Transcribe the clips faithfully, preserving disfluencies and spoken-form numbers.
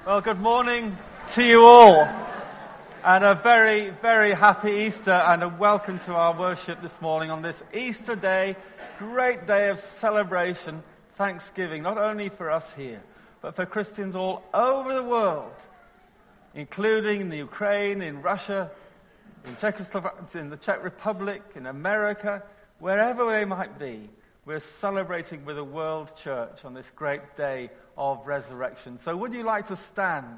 Well, good morning to you all, and a very, very happy Easter, and a welcome to our worship this morning on this Easter day, great day of celebration, thanksgiving, not only for us here, but for Christians all over the world, including in the Ukraine, in Russia, in Czechoslovakia, in the Czech Republic, in America, wherever they might be. We're celebrating with the world church on this great day of resurrection. So would you like to stand?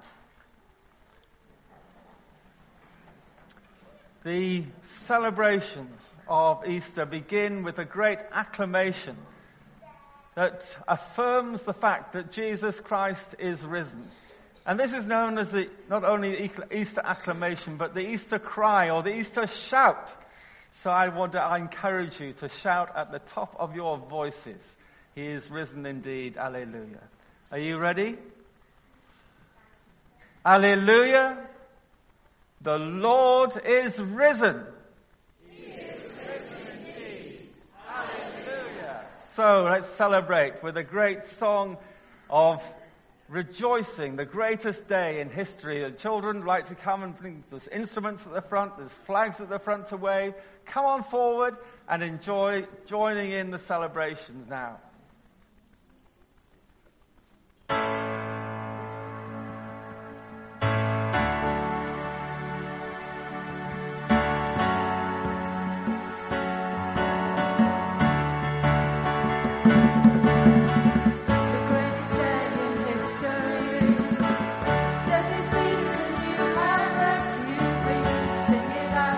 The celebrations of Easter begin with a great acclamation that affirms the fact that Jesus Christ is risen. And this is known as the, not only the Easter acclamation, but the Easter cry or the Easter shout. So I want to I encourage you to shout at the top of your voices, He is risen indeed, Alleluia. Are you ready? Alleluia, the Lord is risen. He is risen indeed, Alleluia. So let's celebrate with a great song of rejoicing, the greatest day in history. The children like to come and bring, there's instruments at the front, there's flags at the front to wave. Come on forward and enjoy joining in the celebrations now.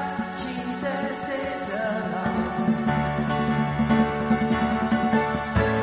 The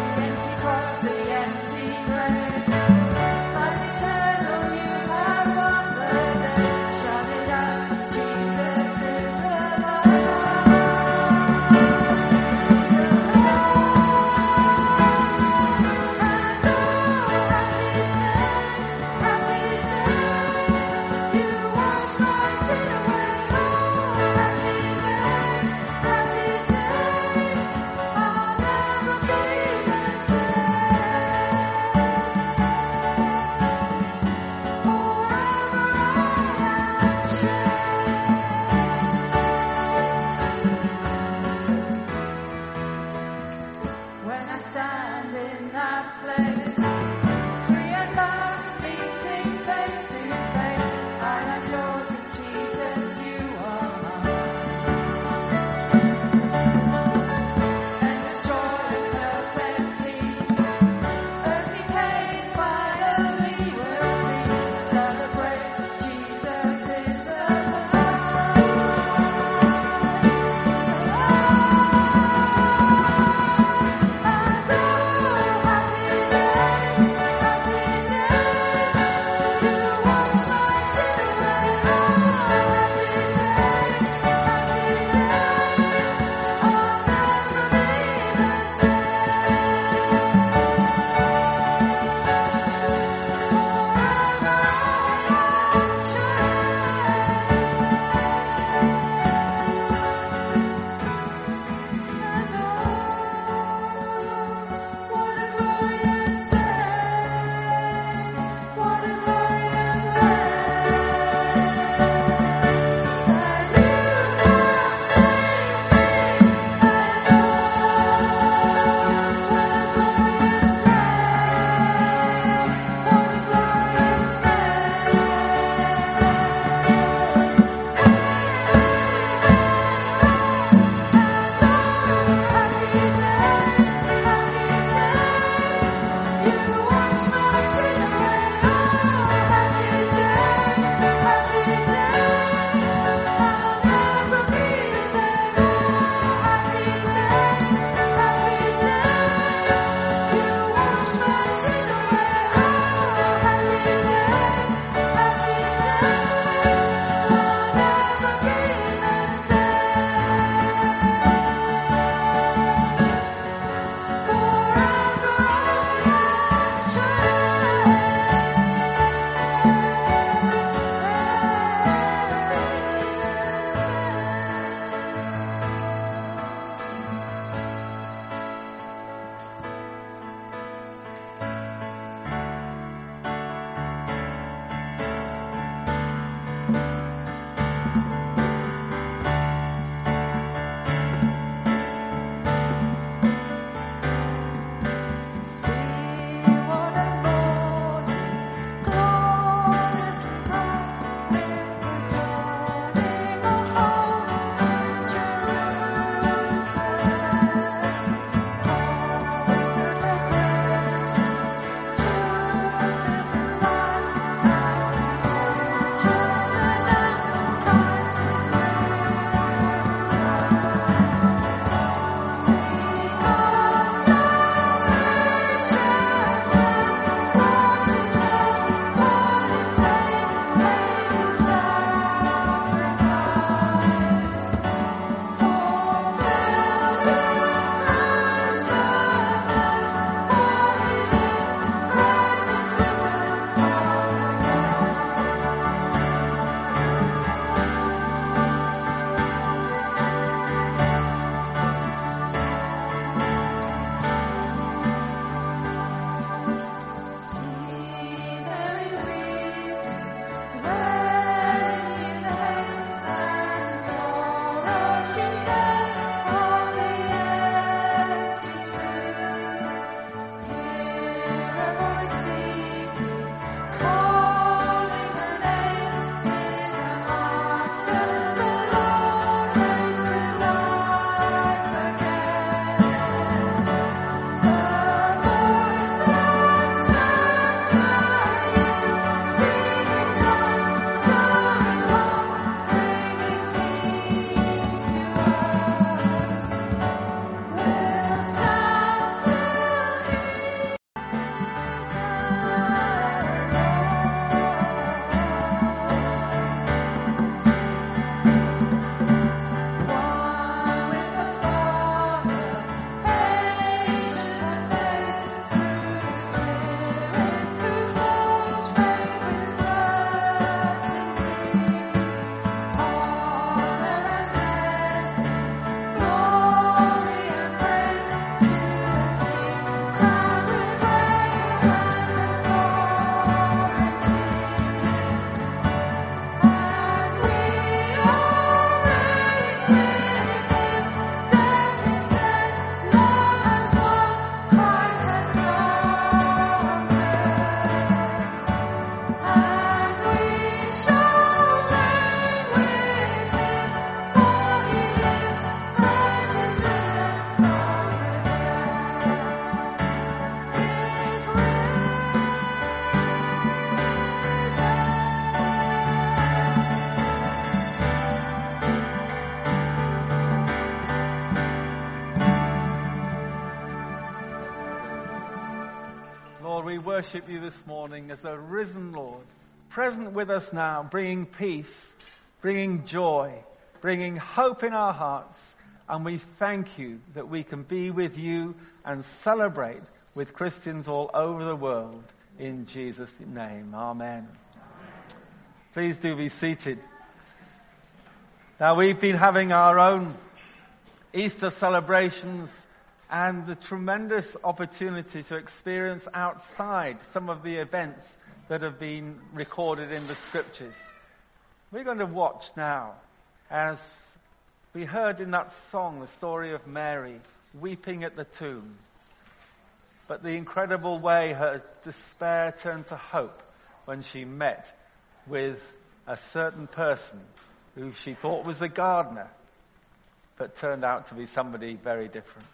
Lord, we worship you this morning as the risen Lord, present with us now, bringing peace, bringing joy, bringing hope in our hearts. And we thank you that we can be with you and celebrate with Christians all over the world. In Jesus' name, amen. Please do be seated. Now, we've been having our own Easter celebrations and the tremendous opportunity to experience outside some of the events that have been recorded in the scriptures. We're going to watch now as we heard in that song the story of Mary weeping at the tomb. But the incredible way her despair turned to hope when she met with a certain person who she thought was the gardener, but turned out to be somebody very different.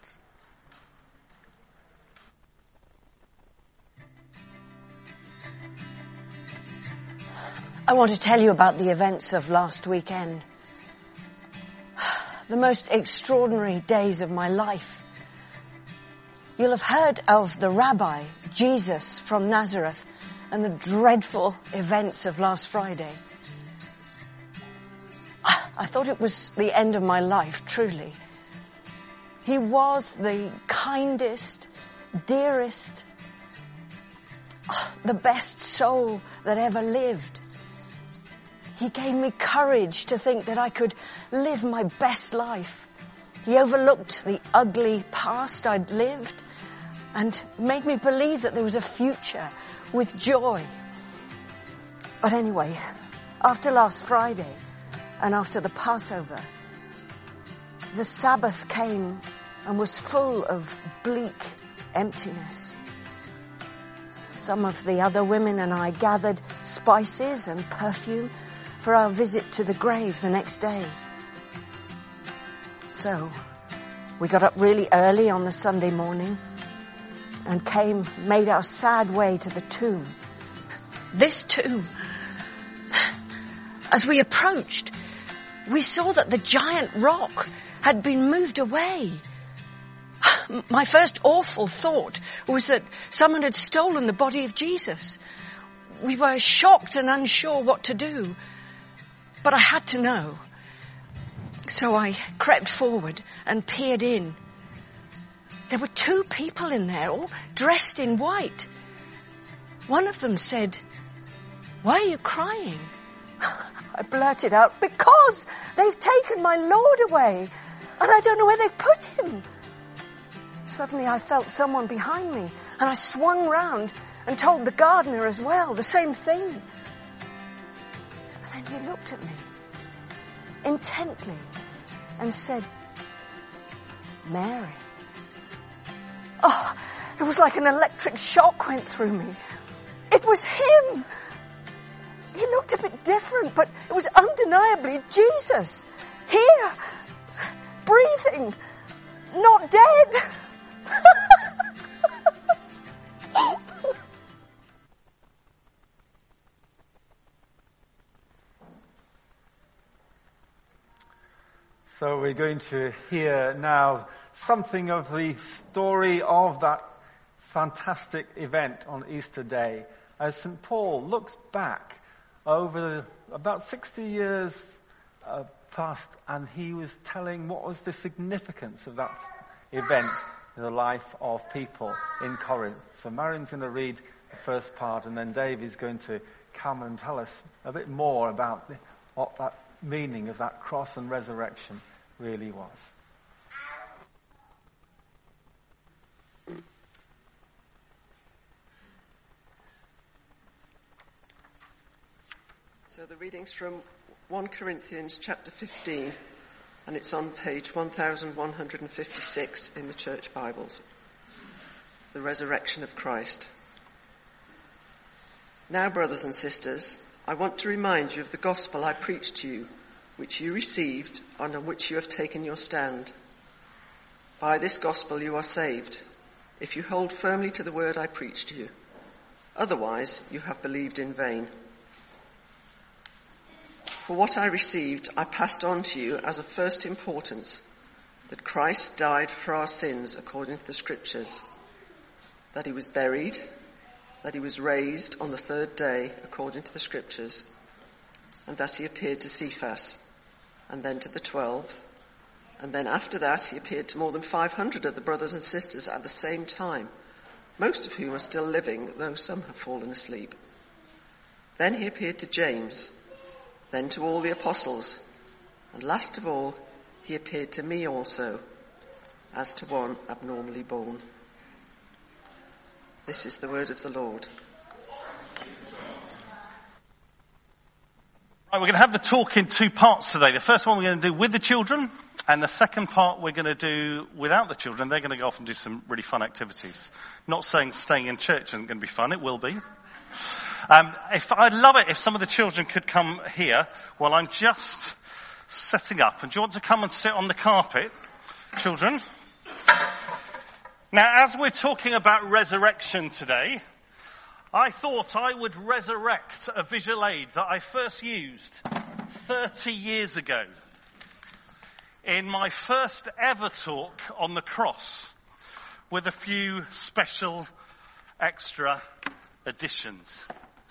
I want to tell you about the events of last weekend. The most extraordinary days of my life. You'll have heard of the rabbi, Jesus from Nazareth, and the dreadful events of last Friday. I thought it was the end of my life, truly. He was the kindest, dearest, the best soul that ever lived. He gave me courage to think that I could live my best life. He overlooked the ugly past I'd lived and made me believe that there was a future with joy. But anyway, after last Friday and after the Passover, the Sabbath came and was full of bleak emptiness. Some of the other women and I gathered spices and perfume for our visit to the grave the next day. So, we got up really early on the Sunday morning and came, made our sad way to the tomb. This tomb, as we approached, we saw that the giant rock had been moved away. My first awful thought was that someone had stolen the body of Jesus. We were shocked and unsure what to do. But I had to know. So I crept forward and peered in. There were two people in there, all dressed in white. One of them said, "Why are you crying?" I blurted out, "Because they've taken my Lord away, and I don't know where they've put him." Suddenly I felt someone behind me, and I swung round and told the gardener as well, the same thing. Then he looked at me intently and said, "Mary." Oh, it was like an electric shock went through me. It was him. He looked a bit different, but it was undeniably Jesus. Here, breathing, not dead. So we're going to hear now something of the story of that fantastic event on Easter Day as Saint Paul looks back over the, about sixty years uh, past, and he was telling what was the significance of that event in the life of people in Corinth. So Marion's going to read the first part, and then Dave is going to come and tell us a bit more about the, what that meaning of that cross and resurrection really was. So the reading's from First Corinthians chapter fifteen, and it's on page one thousand one hundred fifty-six in the Church Bibles. The resurrection of Christ. Now, brothers and sisters, I want to remind you of the gospel I preached to you, which you received and on which you have taken your stand. By this gospel you are saved, if you hold firmly to the word I preached to you. Otherwise, you have believed in vain. For what I received, I passed on to you as of first importance, that Christ died for our sins according to the Scriptures, that he was buried, that he was raised on the third day according to the scriptures, and that he appeared to Cephas, and then to the twelve, and then after that he appeared to more than five hundred of the brothers and sisters at the same time, most of whom are still living, though some have fallen asleep. Then he appeared to James, then to all the apostles, and last of all he appeared to me also, as to one abnormally born. This is the word of the Lord. Right, we're going to have the talk in two parts today. The first one we're going to do with the children, and the second part we're going to do without the children. They're going to go off and do some really fun activities. Not saying staying in church isn't going to be fun, it will be. Um, if I'd love it if some of the children could come here while I'm just setting up. And do you want to come and sit on the carpet, children? Now, as we're talking about resurrection today, I thought I would resurrect a visual aid that I first used thirty years ago in my first ever talk on the cross, with a few special extra additions.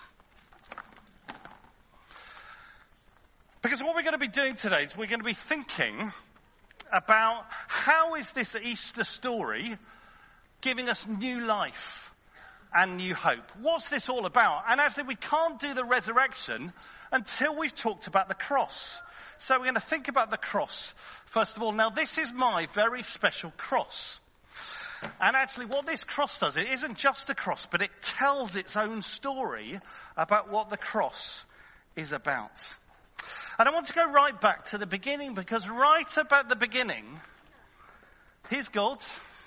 Because what we're going to be doing today is we're going to be thinking about how is this Easter story giving us new life and new hope. What's this all about? And actually we can't do the resurrection until we've talked about the cross. So we're going to think about the cross first of all. Now this is my very special cross. And actually what this cross does, it isn't just a cross, but it tells its own story about what the cross is about. And I want to go right back to the beginning, because right about the beginning, here's God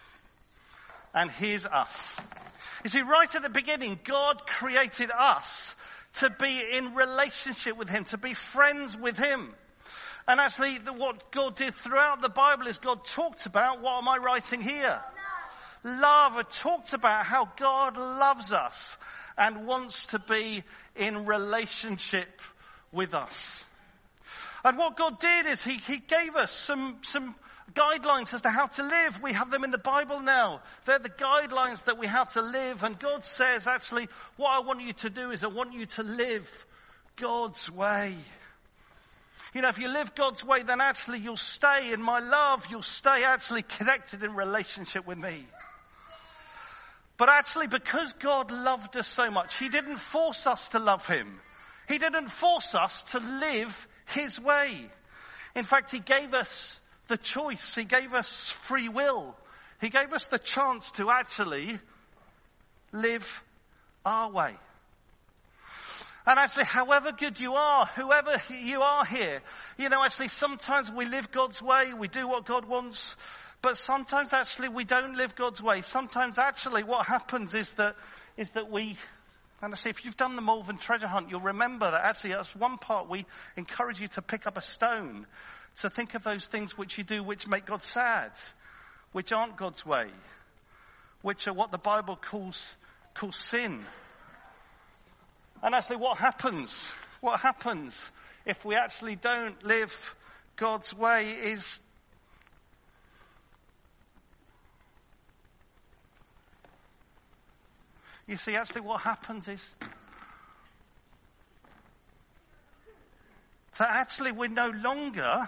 and here's us. You see, right at the beginning, God created us to be in relationship with him, to be friends with him. And actually what God did throughout the Bible is God talked about, what am I writing here? Love. It talked about how God loves us and wants to be in relationship with us. And what God did is he, he gave us some, some guidelines as to how to live. We have them in the Bible now. They're the guidelines that we have to live. And God says, actually, what I want you to do is I want you to live God's way. You know, if you live God's way, then actually you'll stay in my love. You'll stay actually connected in relationship with me. But actually, because God loved us so much, he didn't force us to love him. He didn't force us to live his way. In fact, he gave us the choice. He gave us free will. He gave us the chance to actually live our way. And actually, however good you are, whoever you are here, you know, actually sometimes we live God's way, we do what God wants, but sometimes actually we don't live God's way. Sometimes actually what happens is that, is that we, and I say, if you've done the Malvern treasure hunt, you'll remember that actually as one part we encourage you to pick up a stone, to think of those things which you do which make God sad, which aren't God's way, which are what the Bible calls, calls sin. And actually what happens, what happens if we actually don't live God's way is you see, actually what happens is that actually we're no longer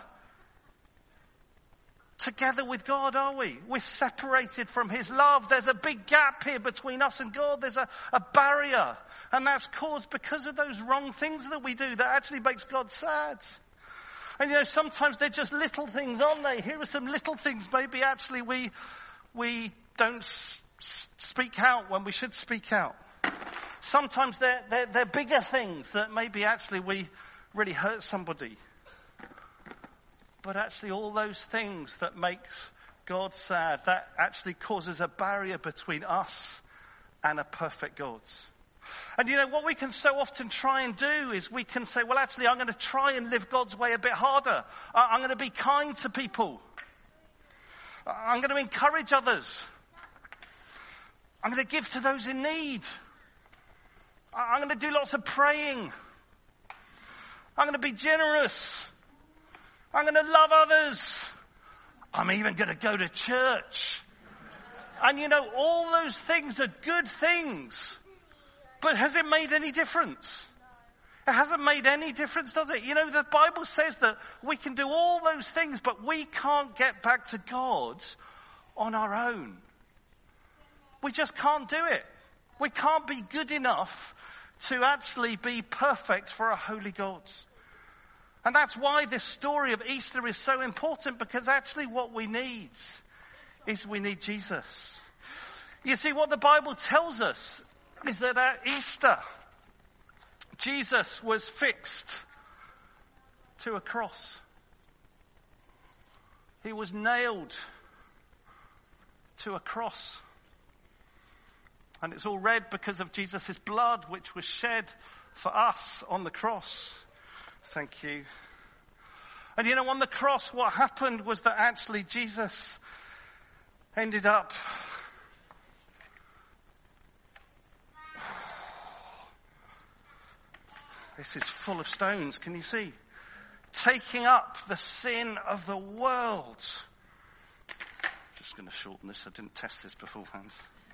together with God, are we? We're separated from his love. There's a big gap here between us and God. There's a, a barrier. And that's caused because of those wrong things that we do that actually makes God sad. And you know, sometimes they're just little things, aren't they? Here are some little things maybe actually we, we don't s- speak out when we should speak out. Sometimes they're, they're, they're bigger things that maybe actually we really hurt somebody. But actually all those things that makes God sad, that actually causes a barrier between us and a perfect God. And you know, what we can so often try and do is we can say, well, actually, I'm going to try and live God's way a bit harder. I'm going to be kind to people. I'm going to encourage others. I'm going to give to those in need. I'm going to do lots of praying. I'm going to be generous. I'm going to love others. I'm even going to go to church. And you know, all those things are good things. But has it made any difference? It hasn't made any difference, does it? You know, the Bible says that we can do all those things, but we can't get back to God on our own. We just can't do it. We can't be good enough to actually be perfect for a holy God. And that's why this story of Easter is so important, because actually what we need is we need Jesus. You see, what the Bible tells us is that at Easter, Jesus was fixed to a cross. He was nailed to a cross. And it's all red because of Jesus' blood, which was shed for us on the cross. Thank you. And you know, on the cross, what happened was that actually Jesus ended up This is full of stones, can you see? Taking up the sin of the world. Just going to shorten this, I didn't test this beforehand.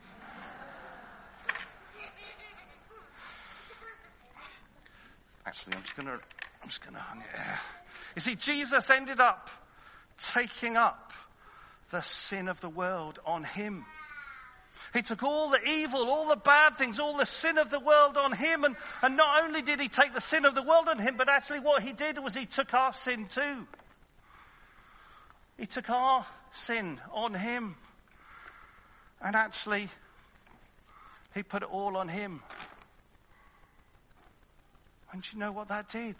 Actually, I'm just going to, I'm just going to hang it here. You see, Jesus ended up taking up the sin of the world on him. He took all the evil, all the bad things, all the sin of the world on him. And, and not only did he take the sin of the world on him, but actually what he did was he took our sin too. He took our sin on him. And actually, he put it all on him. And you know what that did?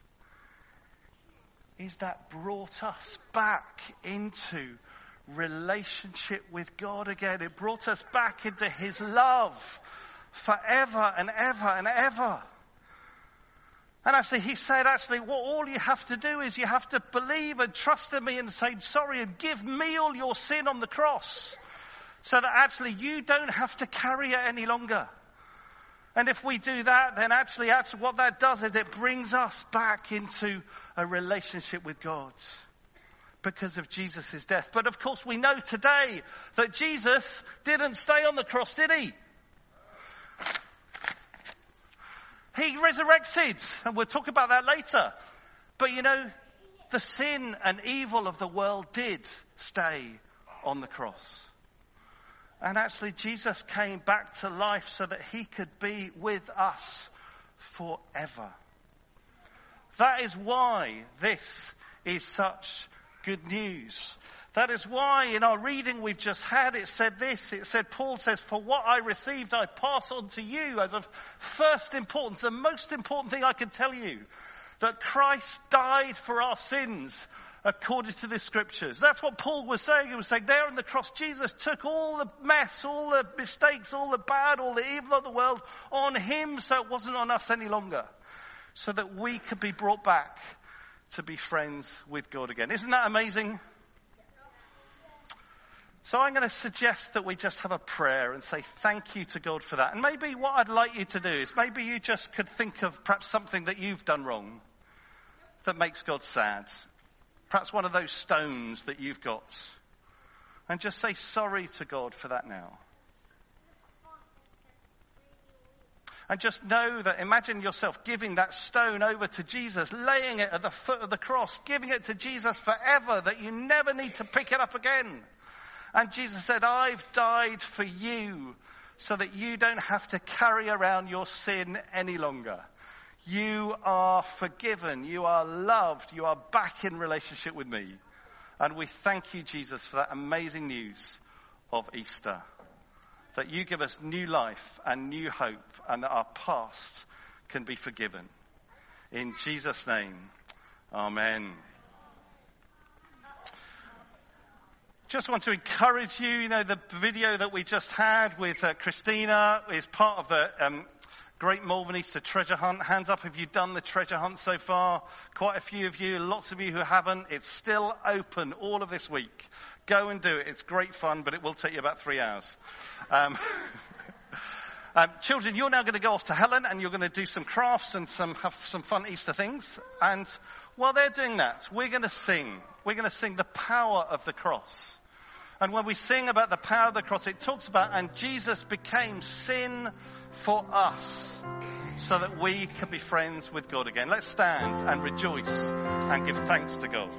Is that brought us back into relationship with God again. It brought us back into his love forever and ever and ever. And actually he said, actually, what all you have to do is you have to believe and trust in me and say sorry and give me all your sin on the cross, so that actually you don't have to carry it any longer. And if we do that, then actually, actually what that does is it brings us back into a relationship with God, because of Jesus' death. But of course we know today that Jesus didn't stay on the cross, did he? He resurrected, and we'll talk about that later. But you know, the sin and evil of the world did stay on the cross. And actually Jesus came back to life so that he could be with us forever. That is why this is such good news. That is why in our reading we've just had, it said this. It said, Paul says, for what I received I pass on to you as of first importance, the most important thing I can tell you, that Christ died for our sins according to the scriptures. That's what Paul was saying. He was saying there on the cross, Jesus took all the mess, all the mistakes, all the bad, all the evil of the world on him, so it wasn't on us any longer, so that we could be brought back to be friends with God again. Isn't that amazing? So I'm going to suggest that we just have a prayer and say thank you to God for that. And maybe what I'd like you to do is maybe you just could think of perhaps something that you've done wrong that makes God sad. Perhaps one of those stones that you've got. And just say sorry to God for that now. And just know that, imagine yourself giving that stone over to Jesus, laying it at the foot of the cross, giving it to Jesus forever, that you never need to pick it up again. And Jesus said, I've died for you so that you don't have to carry around your sin any longer. You are forgiven. You are loved. You are back in relationship with me. And we thank you, Jesus, for that amazing news of Easter. That you give us new life and new hope, and that our past can be forgiven. In Jesus' name, amen. Just want to encourage you, you know, the video that we just had with uh, Christina is part of the um, Great Malvern Easter Treasure Hunt. Hands up if you've done the treasure hunt so far. Quite a few of you, lots of you who haven't. It's still open all of this week. Go and do it. It's great fun, but it will take you about three hours. Um, um, children, you're now going to go off to Helen and you're going to do some crafts and some have some fun Easter things. And while they're doing that, we're going to sing. We're going to sing the power of the cross. And when we sing about the power of the cross, it talks about, and Jesus became sin for us so that we could be friends with God again. Let's stand and rejoice and give thanks to God.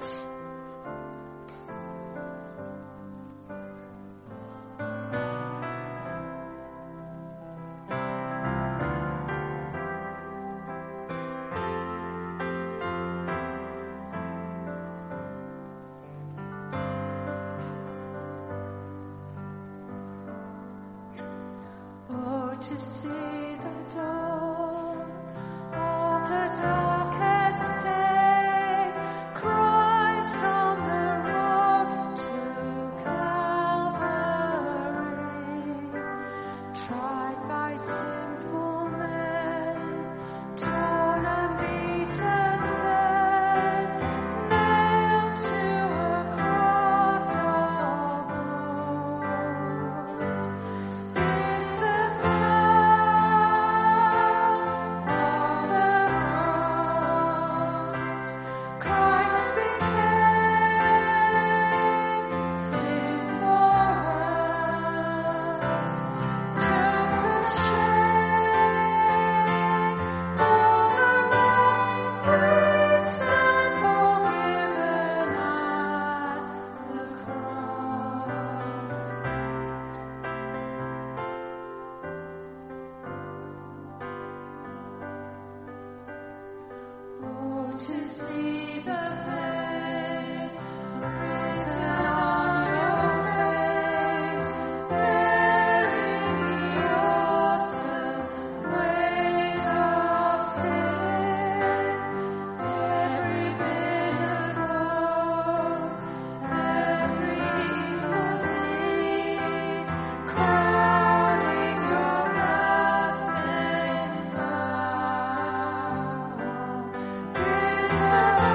To see the dawn of the darkest day, Christ on the road to Calvary, tried by sinful men, torn and beaten then, nailed to a cross of gold. This the to see the pain written on your face, bearing the awesome weight of sin, every bitter thought, every evil deed, crowning your lasting vow.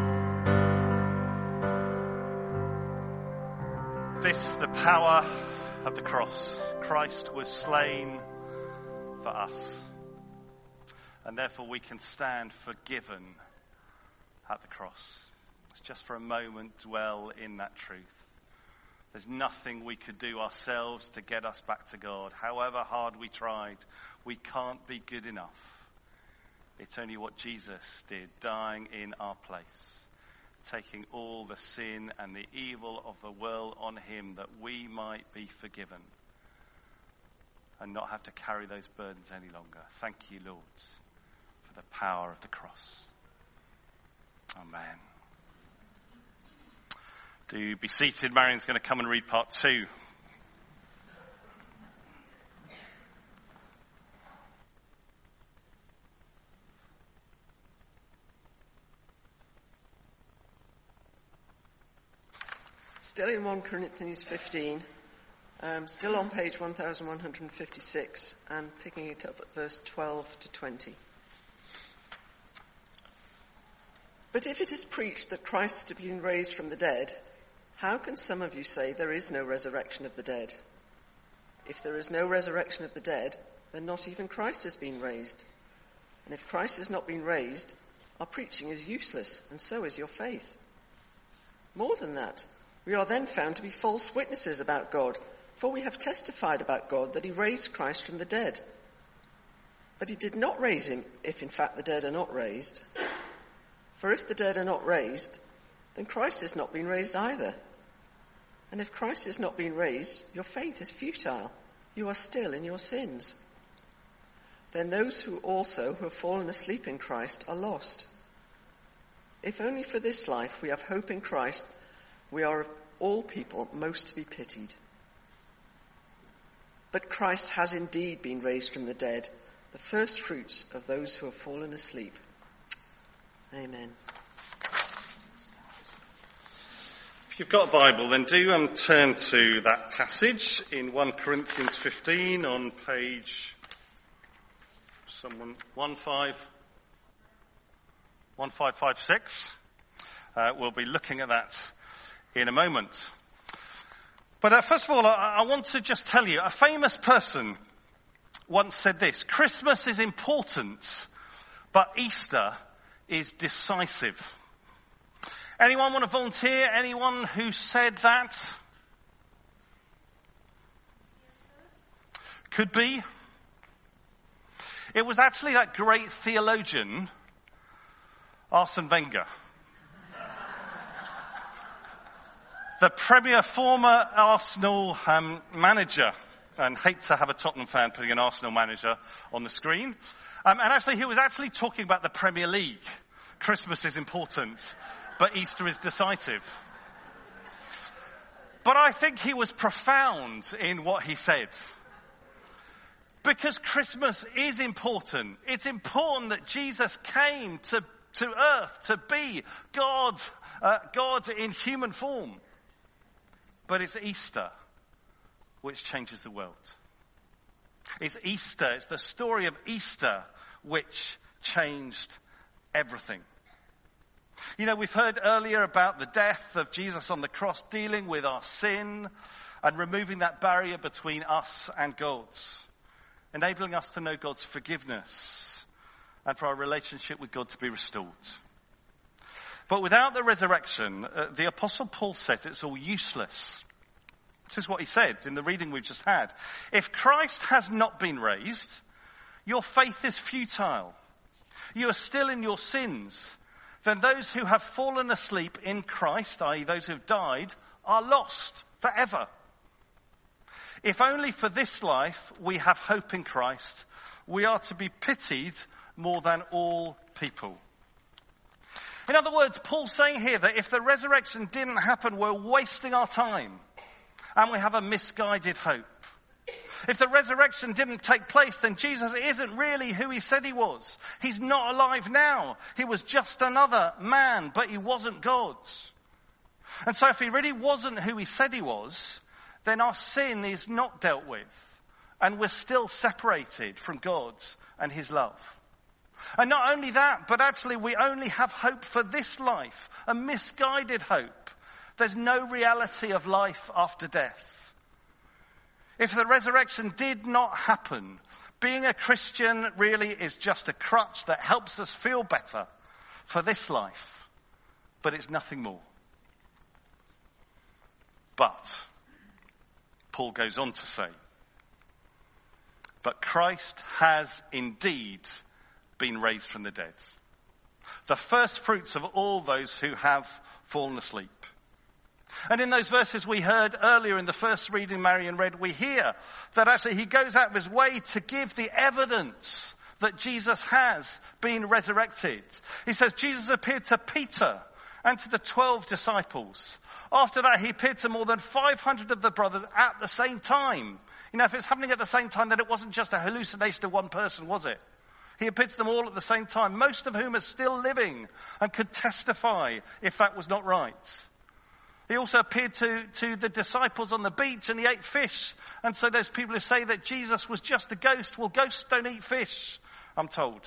This, the power at the cross. Christ was slain for us. And therefore we can stand forgiven at the cross. Let's just for a moment dwell in that truth. There's nothing we could do ourselves to get us back to God. However hard we tried, we can't be good enough. It's only what Jesus did, dying in our place, taking all the sin and the evil of the world on him that we might be forgiven and not have to carry those burdens any longer. Thank you, Lord, for the power of the cross. Amen. Do be seated. Marion's going to come and read part two. Still in First Corinthians fifteen, um, still on page one thousand one hundred fifty-six, and picking it up at verse twelve to twenty. But if it is preached that Christ has been raised from the dead, how can some of you say there is no resurrection of the dead? If there is no resurrection of the dead, then not even Christ has been raised. And if Christ has not been raised, our preaching is useless, and so is your faith. More than that, we are then found to be false witnesses about God, for we have testified about God that he raised Christ from the dead. But he did not raise him if in fact the dead are not raised. For if the dead are not raised, then Christ has not been raised either. And if Christ has not been raised, your faith is futile. You are still in your sins. Then those who also who have fallen asleep in Christ are lost. If only for this life we have hope in Christ, we are of all people most to be pitied. But Christ has indeed been raised from the dead, the first fruits of those who have fallen asleep. Amen. If you've got a Bible, then do um, turn to that passage in First Corinthians fifteen on page someone one five one five five six. Uh, we'll be looking at that in a moment. But uh, first of all, I, I want to just tell you, a famous person once said this: Christmas is important, but Easter is decisive. Anyone want to volunteer? Anyone who said that? Could be. It was actually that great theologian, Arsene Wenger. The premier former Arsenal um, manager, and hate to have a Tottenham fan putting an Arsenal manager on the screen. Um, and actually, he was actually talking about the Premier League. Christmas is important, but Easter is decisive. But I think he was profound in what he said. Because Christmas is important. It's important that Jesus came to, to earth to be God, uh, God in human form. But it's Easter which changes the world. It's Easter, it's the story of Easter which changed everything. You know, we've heard earlier about the death of Jesus on the cross, dealing with our sin and removing that barrier between us and God's, enabling us to know God's forgiveness and for our relationship with God to be restored. But without the resurrection, uh, the Apostle Paul says it's all useless. This is what he said in the reading we've just had. If Christ has not been raised, your faith is futile. You are still in your sins. Then those who have fallen asleep in Christ, that is those who have died, are lost forever. If only for this life we have hope in Christ, we are to be pitied more than all people. In other words, Paul's saying here that if the resurrection didn't happen, we're wasting our time and we have a misguided hope. If the resurrection didn't take place, then Jesus isn't really who he said he was. He's not alive now. He was just another man, but he wasn't God's. And so if he really wasn't who he said he was, then our sin is not dealt with, and we're still separated from God's and his love. And not only that, but actually we only have hope for this life, a misguided hope. There's no reality of life after death. If the resurrection did not happen, being a Christian really is just a crutch that helps us feel better for this life, but it's nothing more. But, Paul goes on to say, but Christ has indeed been raised from the dead, the first fruits of all those who have fallen asleep. And in those verses we heard earlier in the first reading Marion read, we hear that actually he goes out of his way to give the evidence that Jesus has been resurrected. He says Jesus appeared to Peter and to the twelve disciples. After that, he appeared to more than five hundred of the brothers at the same time. You know, if it's happening at the same time, then it wasn't just a hallucination of one person, was it? He appeared to them all at the same time, most of whom are still living and could testify if that was not right. He also appeared to, to the disciples on the beach and he ate fish. And so there's people who say that Jesus was just a ghost. Well, ghosts don't eat fish, I'm told.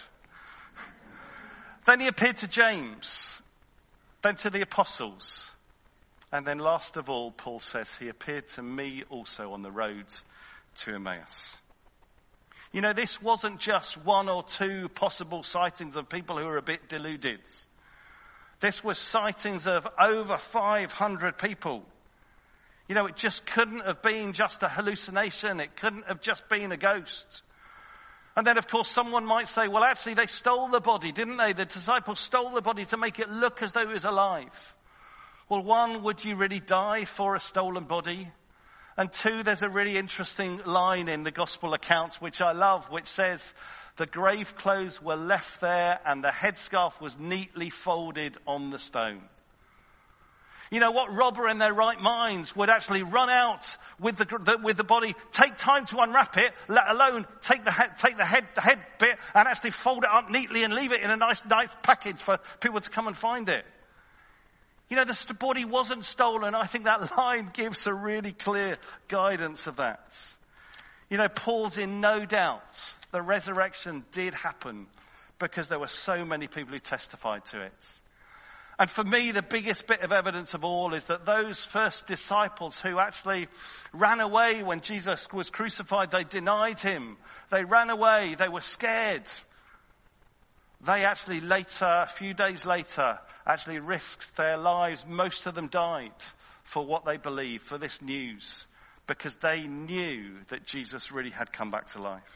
Then he appeared to James, then to the apostles. And then last of all, Paul says, he appeared to me also on the road to Emmaus. You know, this wasn't just one or two possible sightings of people who were a bit deluded. This was sightings of over five hundred people. You know, it just couldn't have been just a hallucination. It couldn't have just been a ghost. And then, of course, someone might say, well, actually, they stole the body, didn't they? The disciples stole the body to make it look as though it was alive. Well, one, would you really die for a stolen body? And two, there's a really interesting line in the gospel accounts, which I love, which says, the grave clothes were left there and the headscarf was neatly folded on the stone. You know, what robber in their right minds would actually run out with the, the with the body, take time to unwrap it, let alone take the head, take the head, the head bit and actually fold it up neatly and leave it in a nice, nice package for people to come and find it. You know, the body wasn't stolen. I think that line gives a really clear guidance of that. You know, Paul's in no doubt the resurrection did happen because there were so many people who testified to it. And for me, the biggest bit of evidence of all is that those first disciples who actually ran away when Jesus was crucified, they denied him. They ran away. They were scared. They actually later, a few days later, actually risked their lives. Most of them died for what they believed, for this news, because they knew that Jesus really had come back to life.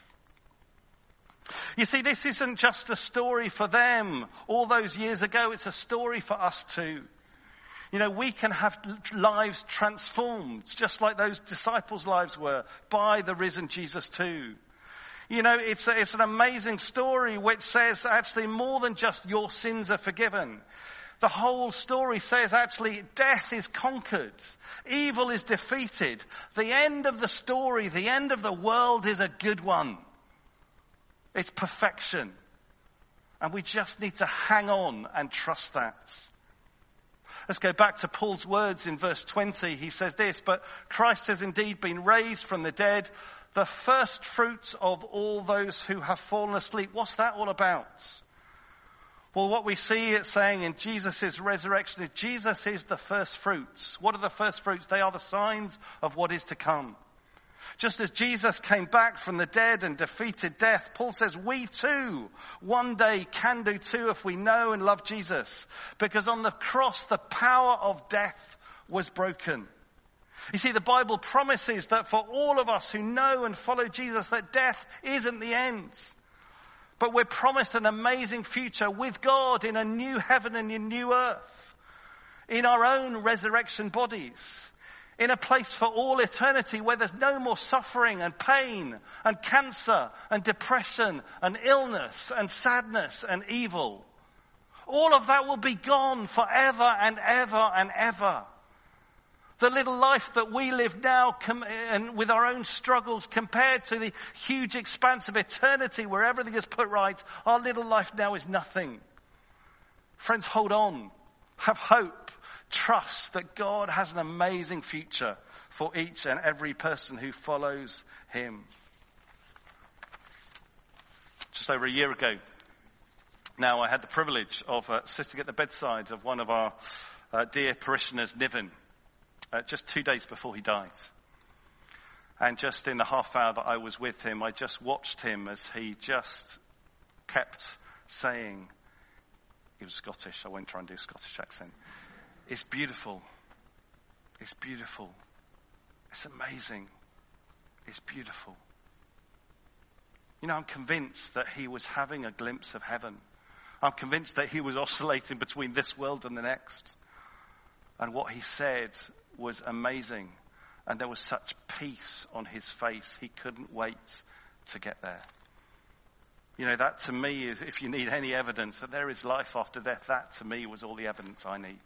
You see, this isn't just a story for them all those years ago. It's a story for us too. You know, we can have lives transformed, just like those disciples' lives were, by the risen Jesus too. You know, it's, a, it's an amazing story which says actually more than just your sins are forgiven. The whole story says actually death is conquered. Evil is defeated. The end of the story, the end of the world is a good one. It's perfection. And we just need to hang on and trust that. Let's go back to Paul's words in verse twenty. He says this, but Christ has indeed been raised from the dead, the first fruits of all those who have fallen asleep. What's that all about? Well, what we see it saying in Jesus' resurrection is Jesus is the first fruits. What are the first fruits? They are the signs of what is to come. Just as Jesus came back from the dead and defeated death, Paul says we too one day can do too if we know and love Jesus. Because on the cross, the power of death was broken. You see, the Bible promises that for all of us who know and follow Jesus, that death isn't the end. But we're promised an amazing future with God in a new heaven and a new earth, in our own resurrection bodies, in a place for all eternity where there's no more suffering and pain and cancer and depression and illness and sadness and evil. All of that will be gone forever and ever and ever. The little life that we live now com- and with our own struggles compared to the huge expanse of eternity where everything is put right, our little life now is nothing. Friends, hold on. Have hope. Trust that God has an amazing future for each and every person who follows him. Just over a year ago, now I had the privilege of uh, sitting at the bedside of one of our uh, dear parishioners, Niven, uh, just two days before he died. And just in the half hour that I was with him, I just watched him as he just kept saying, he was Scottish, I won't try and do a Scottish accent. It's beautiful. It's beautiful. It's amazing. It's beautiful. You know, I'm convinced that he was having a glimpse of heaven. I'm convinced that he was oscillating between this world and the next. And what he said was amazing. And there was such peace on his face. He couldn't wait to get there. You know, that to me, is, if you need any evidence that there is life after death, that to me was all the evidence I need.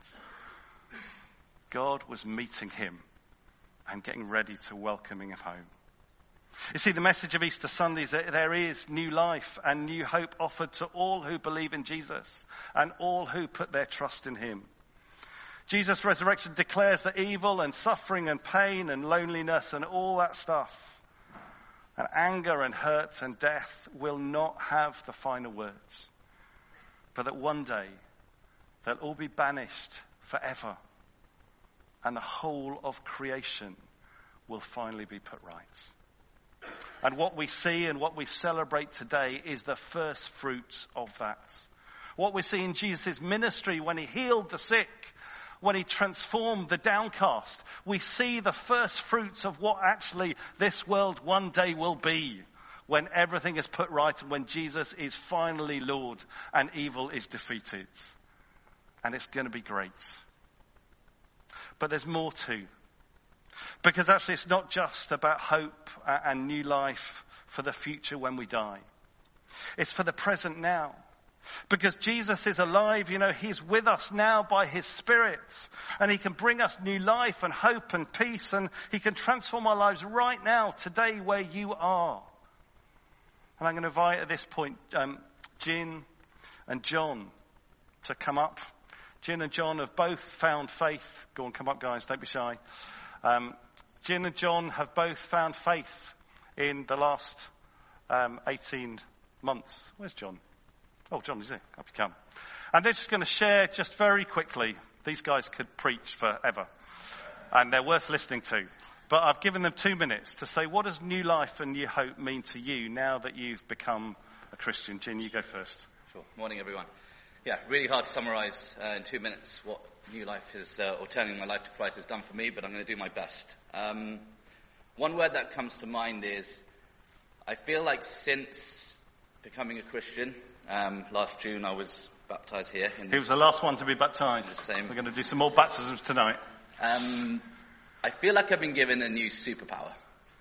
God was meeting him and getting ready to welcome him home. You see, the message of Easter Sunday is that there is new life and new hope offered to all who believe in Jesus and all who put their trust in him. Jesus' resurrection declares that evil and suffering and pain and loneliness and all that stuff and anger and hurt and death will not have the final words, but that one day they'll all be banished forever and the whole of creation will finally be put right. And what we see and what we celebrate today is the first fruits of that. What we see in Jesus' ministry when he healed the sick, when he transformed the downcast, we see the first fruits of what actually this world one day will be when everything is put right and when Jesus is finally Lord and evil is defeated. And it's going to be great. But there's more too. Because actually it's not just about hope and new life for the future when we die. It's for the present now. Because Jesus is alive, you know, he's with us now by his Spirit. And he can bring us new life and hope and peace. And he can transform our lives right now, today, where you are. And I'm going to invite at this point um, Jin and John to come up. Jin and John have both found faith. Go on, come up, guys, don't be shy. Um, Jin and John have both found faith in the last um, eighteen months. Where's John? Oh, John is here. Up you come. And they're just going to share just very quickly. These guys could preach forever. And they're worth listening to. But I've given them two minutes to say, what does new life and new hope mean to you now that you've become a Christian? Jin, you go first. Sure. Morning, everyone. Yeah, really hard to summarize uh, in two minutes what new life is, uh, or turning my life to Christ has done for me, but I'm going to do my best. Um, one word that comes to mind is, I feel like since becoming a Christian, um, last June I was baptized here. In he was the last one to be baptized. The same. We're going to do some more baptisms tonight. Um, I feel like I've been given a new superpower.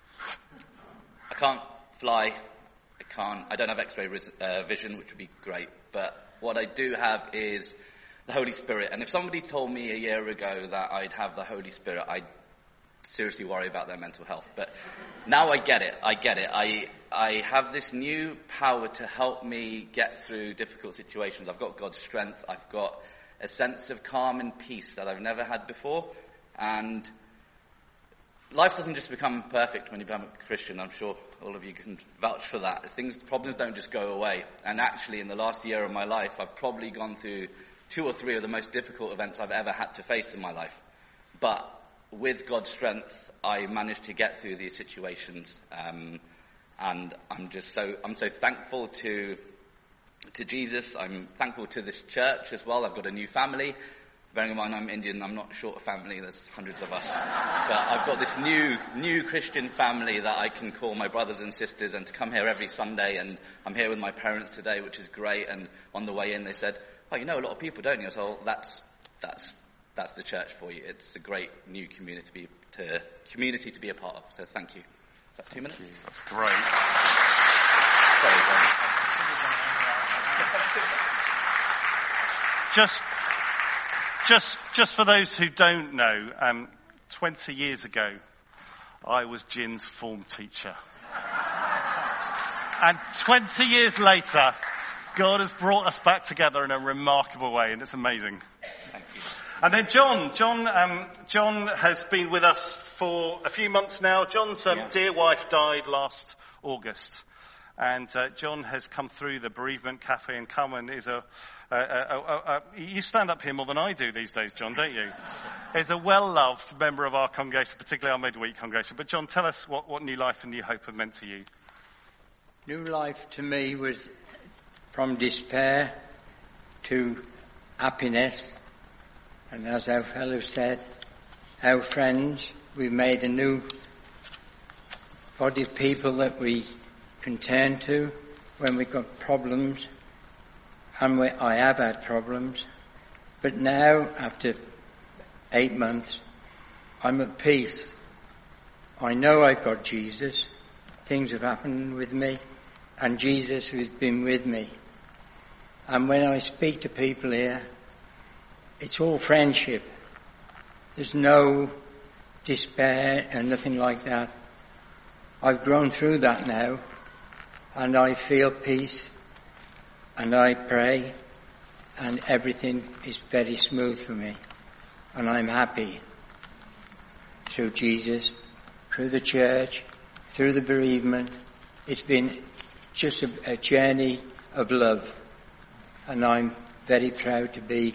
I can't fly. I can't. I don't have X-ray ris- uh, vision, which would be great. But what I do have is the Holy Spirit. And if somebody told me a year ago that I'd have the Holy Spirit, I'd seriously worry about their mental health. But now I get it. I get it. I I have this new power to help me get through difficult situations. I've got God's strength. I've got a sense of calm and peace that I've never had before. And life doesn't just become perfect when you become a Christian. I'm sure all of you can vouch for that. Things, problems don't just go away. And actually, in the last year of my life, I've probably gone through two or three of the most difficult events I've ever had to face in my life. But with God's strength, I managed to get through these situations. Um, and I'm just so, I'm so thankful to, to Jesus. I'm thankful to this church as well. I've got a new family. Bearing in mind I'm Indian, I'm not short of family, there's hundreds of us. But I've got this new new Christian family that I can call my brothers and sisters, and to come here every Sunday, and I'm here with my parents today, which is great. And on the way in they said, oh, you know a lot of people, don't you? So well, that's that's that's the church for you. It's a great new community to be, to, community to be a part of. So thank you. Is that two minutes? You. That's great. Sorry, Just Just, just for those who don't know, um, twenty years ago, I was Jin's form teacher. And twenty years later, God has brought us back together in a remarkable way, and it's amazing. Thank you. And then John, John, um, John has been with us for a few months now. John's um, Yeah. dear wife died last August. And uh, John has come through the Bereavement Cafe in Cullen. Is a, a, a, a, a, you stand up here more than I do these days, John, don't you? Is a well-loved member of our congregation, particularly our midweek congregation. But John, tell us what, what New Life and New Hope have meant to you. New Life to me was from despair to happiness. And as our fellow said, our friends, we made a new body of people that we can turn to when we've got problems, and we, I have had problems, but now, after eight months, I'm at peace. I know I've got Jesus. Things have happened with me, and Jesus has been with me. And when I speak to people here, it's all friendship. There's no despair and nothing like that. I've grown through that now, and I feel peace, and I pray, and everything is very smooth for me. And I'm happy through Jesus, through the church, through the bereavement. It's been just a, a journey of love, and I'm very proud to be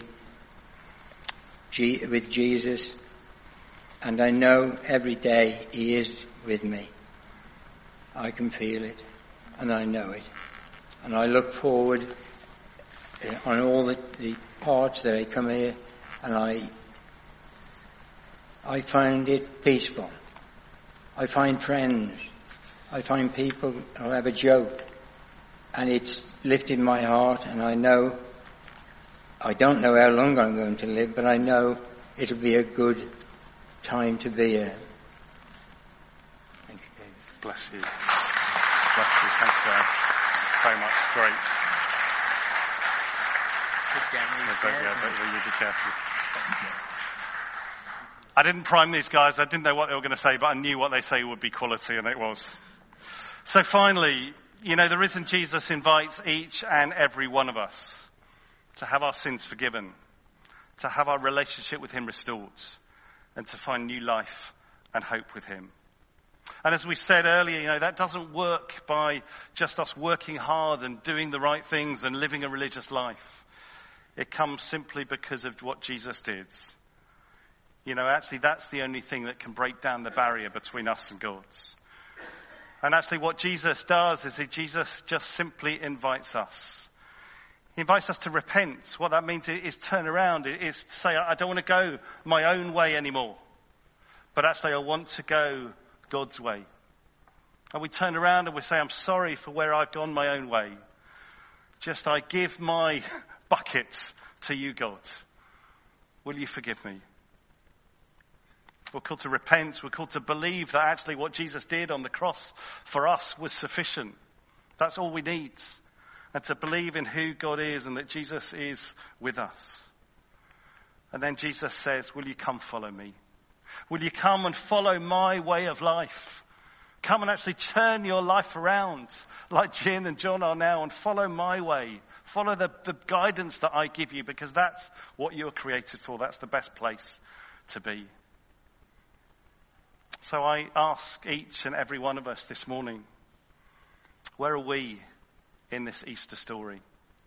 G- with Jesus, and I know every day He is with me. I can feel it, and I know it. And I look forward uh, on all the, the parts that I come here, and I I find it peaceful. I find friends. I find people who have a joke, and it's lifted my heart, and I know, I don't know how long I'm going to live, but I know it'll be a good time to be here. Thank you, David. Bless you. Bless you. Thanks uh, so much. Great. You be careful. I didn't prime these guys. I didn't know what they were going to say, but I knew what they say would be quality, and it was. So finally, you know, the risen Jesus invites each and every one of us to have our sins forgiven, to have our relationship with Him restored, and to find new life and hope with Him. And as we said earlier, you know, that doesn't work by just us working hard and doing the right things and living a religious life. It comes simply because of what Jesus did. You know, actually that's the only thing that can break down the barrier between us and God. And actually what Jesus does is that Jesus just simply invites us. He invites us to repent. What that means is turn around. It is to say, I don't want to go my own way anymore. But actually I want to go God's way. And we turn around and we say, I'm sorry for where I've gone my own way. Just I give my bucket to you, God. Will you forgive me? We're called to repent. We're called to believe that actually what Jesus did on the cross for us was sufficient. That's all we need. And to believe in who God is and that Jesus is with us. And then Jesus says, will you come follow me? Will you come and follow my way of life? Come and actually turn your life around like Jin and John are now and follow my way. Follow the, the guidance that I give you, because that's what you're created for. That's the best place to be. So I ask each and every one of us this morning, where are we in this Easter story?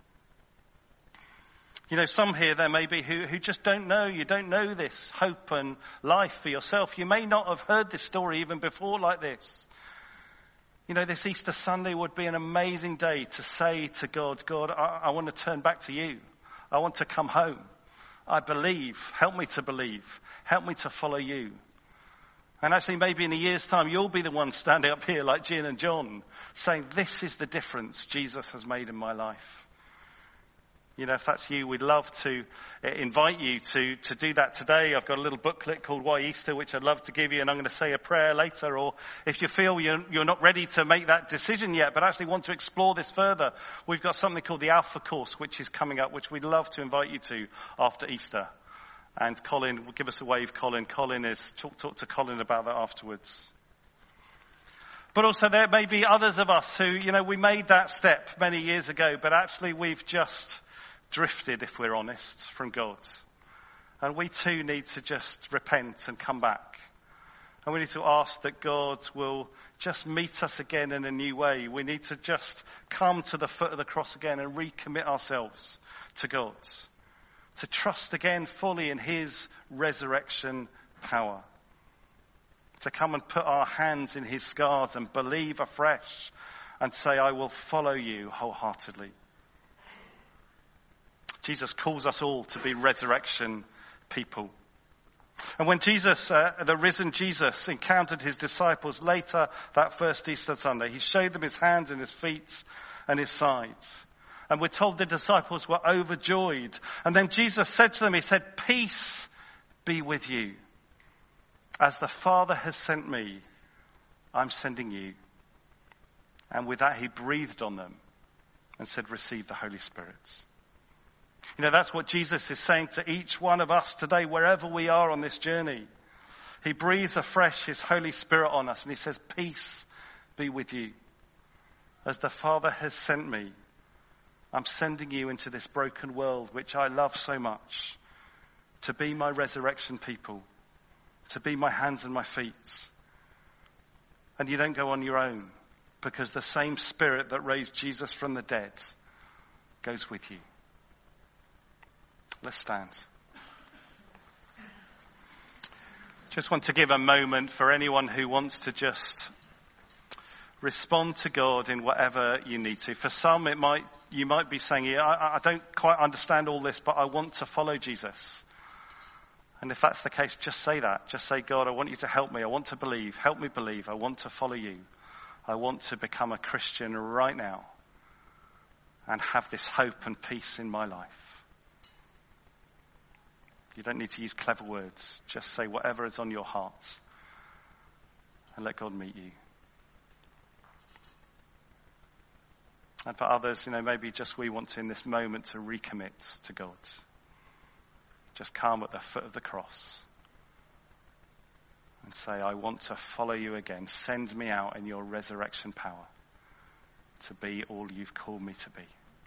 You know, some here there may be who, who just don't know. You don't know this hope and life for yourself. You may not have heard this story even before like this. You know, this Easter Sunday would be an amazing day to say to God, God, I, I want to turn back to you. I want to come home. I believe. Help me to believe. Help me to follow you. And actually maybe in a year's time you'll be the one standing up here like Jin and John saying, this is the difference Jesus has made in my life. You know, if that's you, we'd love to invite you to, to do that today. I've got a little booklet called Why Easter, which I'd love to give you, and I'm going to say a prayer later. Or if you feel you're, you're not ready to make that decision yet, but actually want to explore this further, we've got something called the Alpha Course, which is coming up, which we'd love to invite you to after Easter. And Colin, will give us a wave, Colin. Colin is, talk, talk to Colin about that afterwards. But also there may be others of us who, you know, we made that step many years ago, but actually we've just drifted, if we're honest, from God. And we too need to just repent and come back. And we need to ask that God will just meet us again in a new way. We need to just come to the foot of the cross again and recommit ourselves to God. To trust again fully in his resurrection power. To come and put our hands in his scars and believe afresh and say, I will follow you wholeheartedly. Jesus calls us all to be resurrection people. And when Jesus, uh, the risen Jesus, encountered his disciples later that first Easter Sunday, he showed them his hands and his feet and his sides. And we're told the disciples were overjoyed. And then Jesus said to them, he said, peace be with you. As the Father has sent me, I'm sending you. And with that, he breathed on them and said, receive the Holy Spirit. You know, that's what Jesus is saying to each one of us today, wherever we are on this journey. He breathes afresh his Holy Spirit on us and he says, peace be with you. As the Father has sent me, I'm sending you into this broken world, which I love so much, to be my resurrection people, to be my hands and my feet. And you don't go on your own, because the same Spirit that raised Jesus from the dead goes with you. Let's stand. Just want to give a moment for anyone who wants to just respond to God in whatever you need to. For some, it might you might be saying, yeah, I, I don't quite understand all this, but I want to follow Jesus. And if that's the case, just say that. Just say, God, I want you to help me. I want to believe. Help me believe. I want to follow you. I want to become a Christian right now and have this hope and peace in my life. You don't need to use clever words. Just say whatever is on your heart and let God meet you. And for others, you know, maybe just we want to, in this moment, to recommit to God. Just come at the foot of the cross and say, I want to follow you again. Send me out in your resurrection power to be all you've called me to be.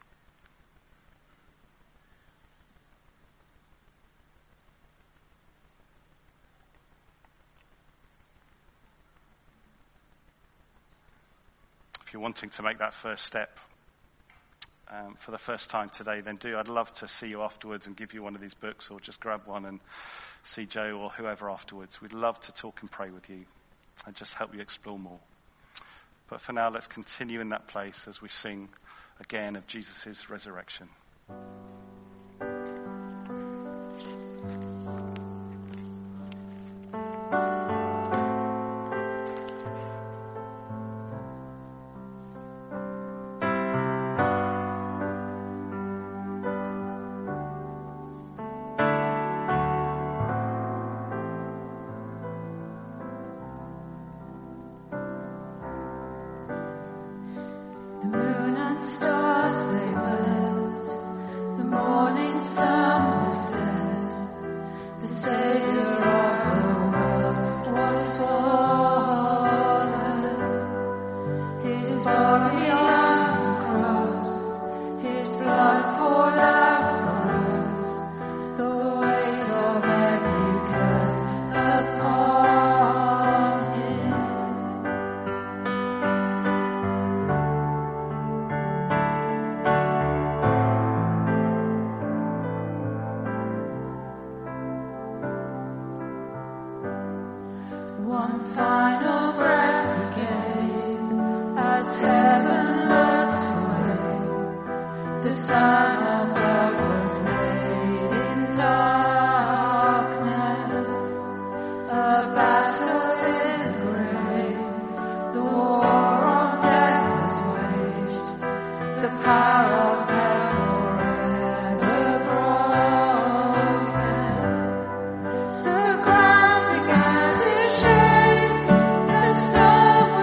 If you're wanting to make that first step um, for the first time today, then do. I'd love to see you afterwards and give you one of these books, or just grab one and see Joe or whoever afterwards. We'd love to talk and pray with you and just help you explore more. But for now, let's continue in that place as we sing again of Jesus' resurrection.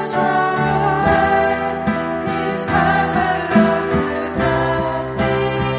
Be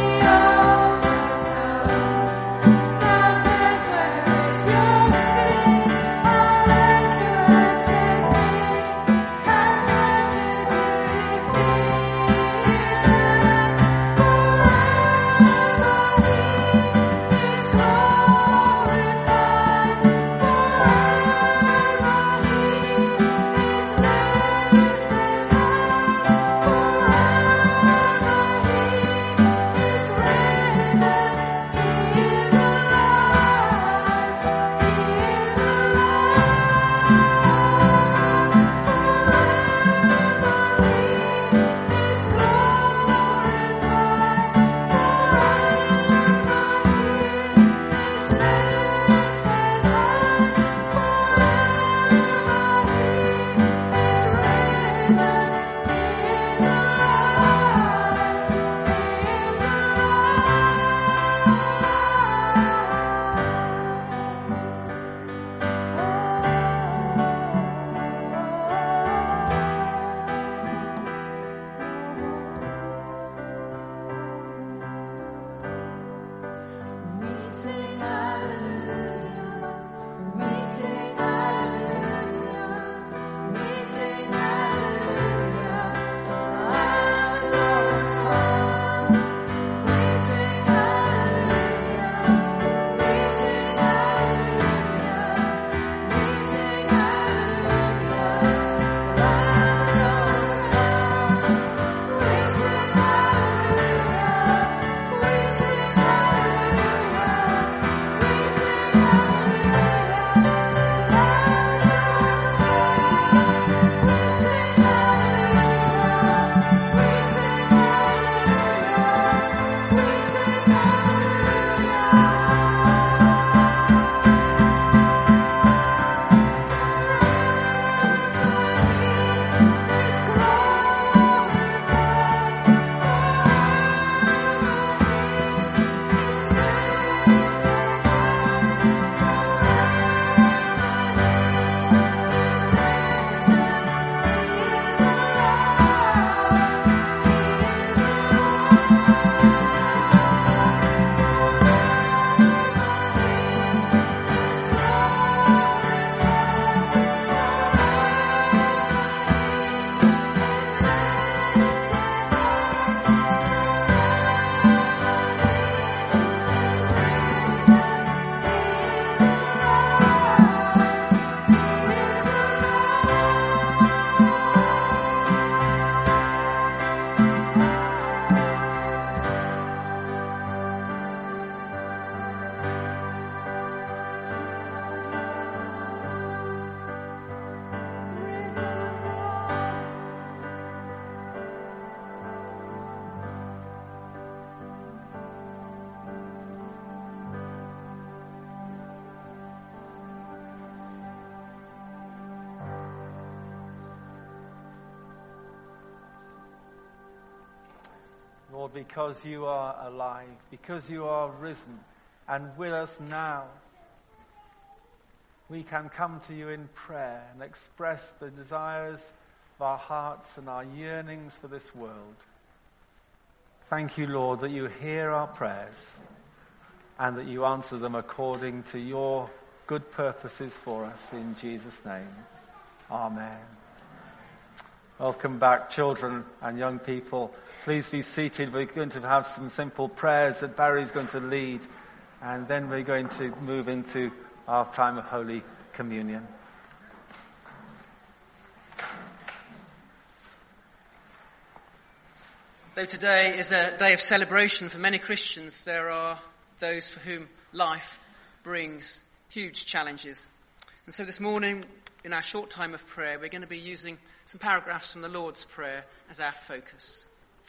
Lord, because you are alive, because you are risen and with us now, we can come to you in prayer and express the desires of our hearts and our yearnings for this world. Thank you, Lord, that you hear our prayers and that you answer them according to your good purposes for us. In Jesus' name, amen. Welcome back, children and young people. Please be seated. We're going to have some simple prayers that Barry's going to lead, and then we're going to move into our time of Holy Communion. Though today is a day of celebration for many Christians, there are those for whom life brings huge challenges. And so this morning, in our short time of prayer, we're going to be using some paragraphs from the Lord's Prayer as our focus.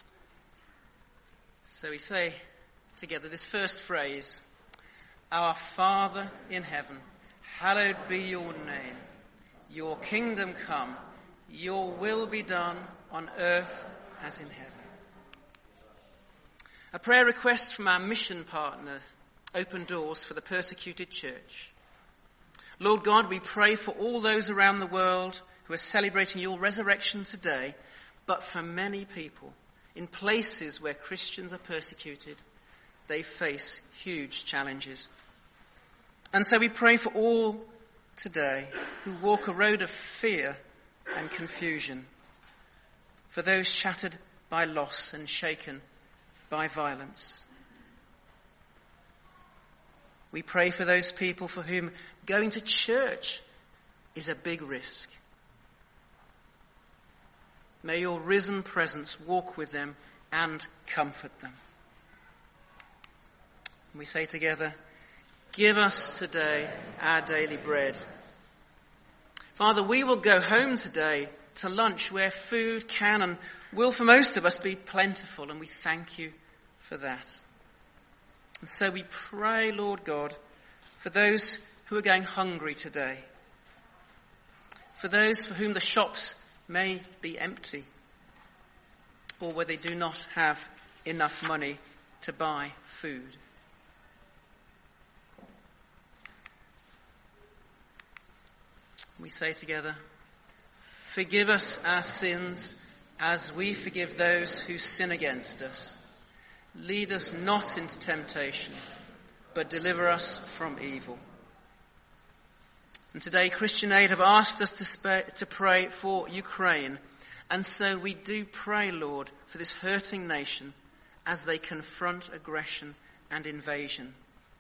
So we say together this first phrase: Our Father in heaven, hallowed be your name. Your kingdom come, your will be done on earth as in heaven. A prayer request from our mission partner, Open Doors for the Persecuted Church. Lord God, we pray for all those around the world who are celebrating your resurrection today, but for many people in places where Christians are persecuted, they face huge challenges. And so we pray for all today who walk a road of fear and confusion, for those shattered by loss and shaken by violence. We pray for those people for whom going to church is a big risk. May your risen presence walk with them and comfort them. And we say together, give us today our daily bread. Father, we will go home today to lunch where food can and will for most of us be plentiful, and we thank you for that. And so we pray, Lord God, for those who are going hungry today, for those for whom the shops may be empty, or where they do not have enough money to buy food. We say together, forgive us our sins as we forgive those who sin against us. Lead us not into temptation, but deliver us from evil. And today Christian Aid have asked us to, sp- to pray for Ukraine. And so we do pray, Lord, for this hurting nation as they confront aggression and invasion.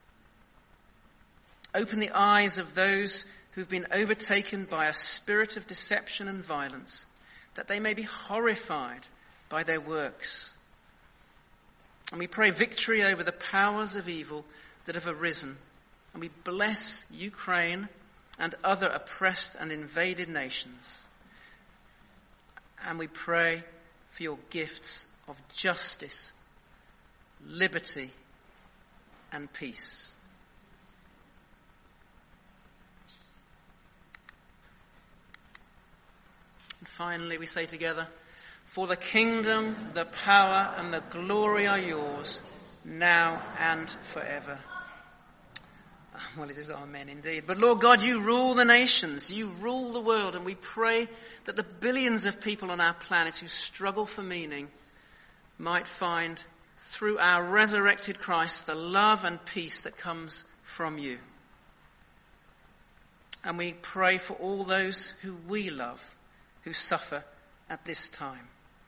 Open the eyes of those who've been overtaken by a spirit of deception and violence, that they may be horrified by their works. And we pray victory over the powers of evil that have arisen. And we bless Ukraine and other oppressed and invaded nations. And we pray for your gifts of justice, liberty, and peace. And finally, we say together, for the kingdom, the power, and the glory are yours, now and forever. Well, it is amen indeed. But Lord God, you rule the nations, you rule the world, and we pray that the billions of people on our planet who struggle for meaning might find, through our resurrected Christ, the love and peace that comes from you. And we pray for all those who we love, who suffer at this time.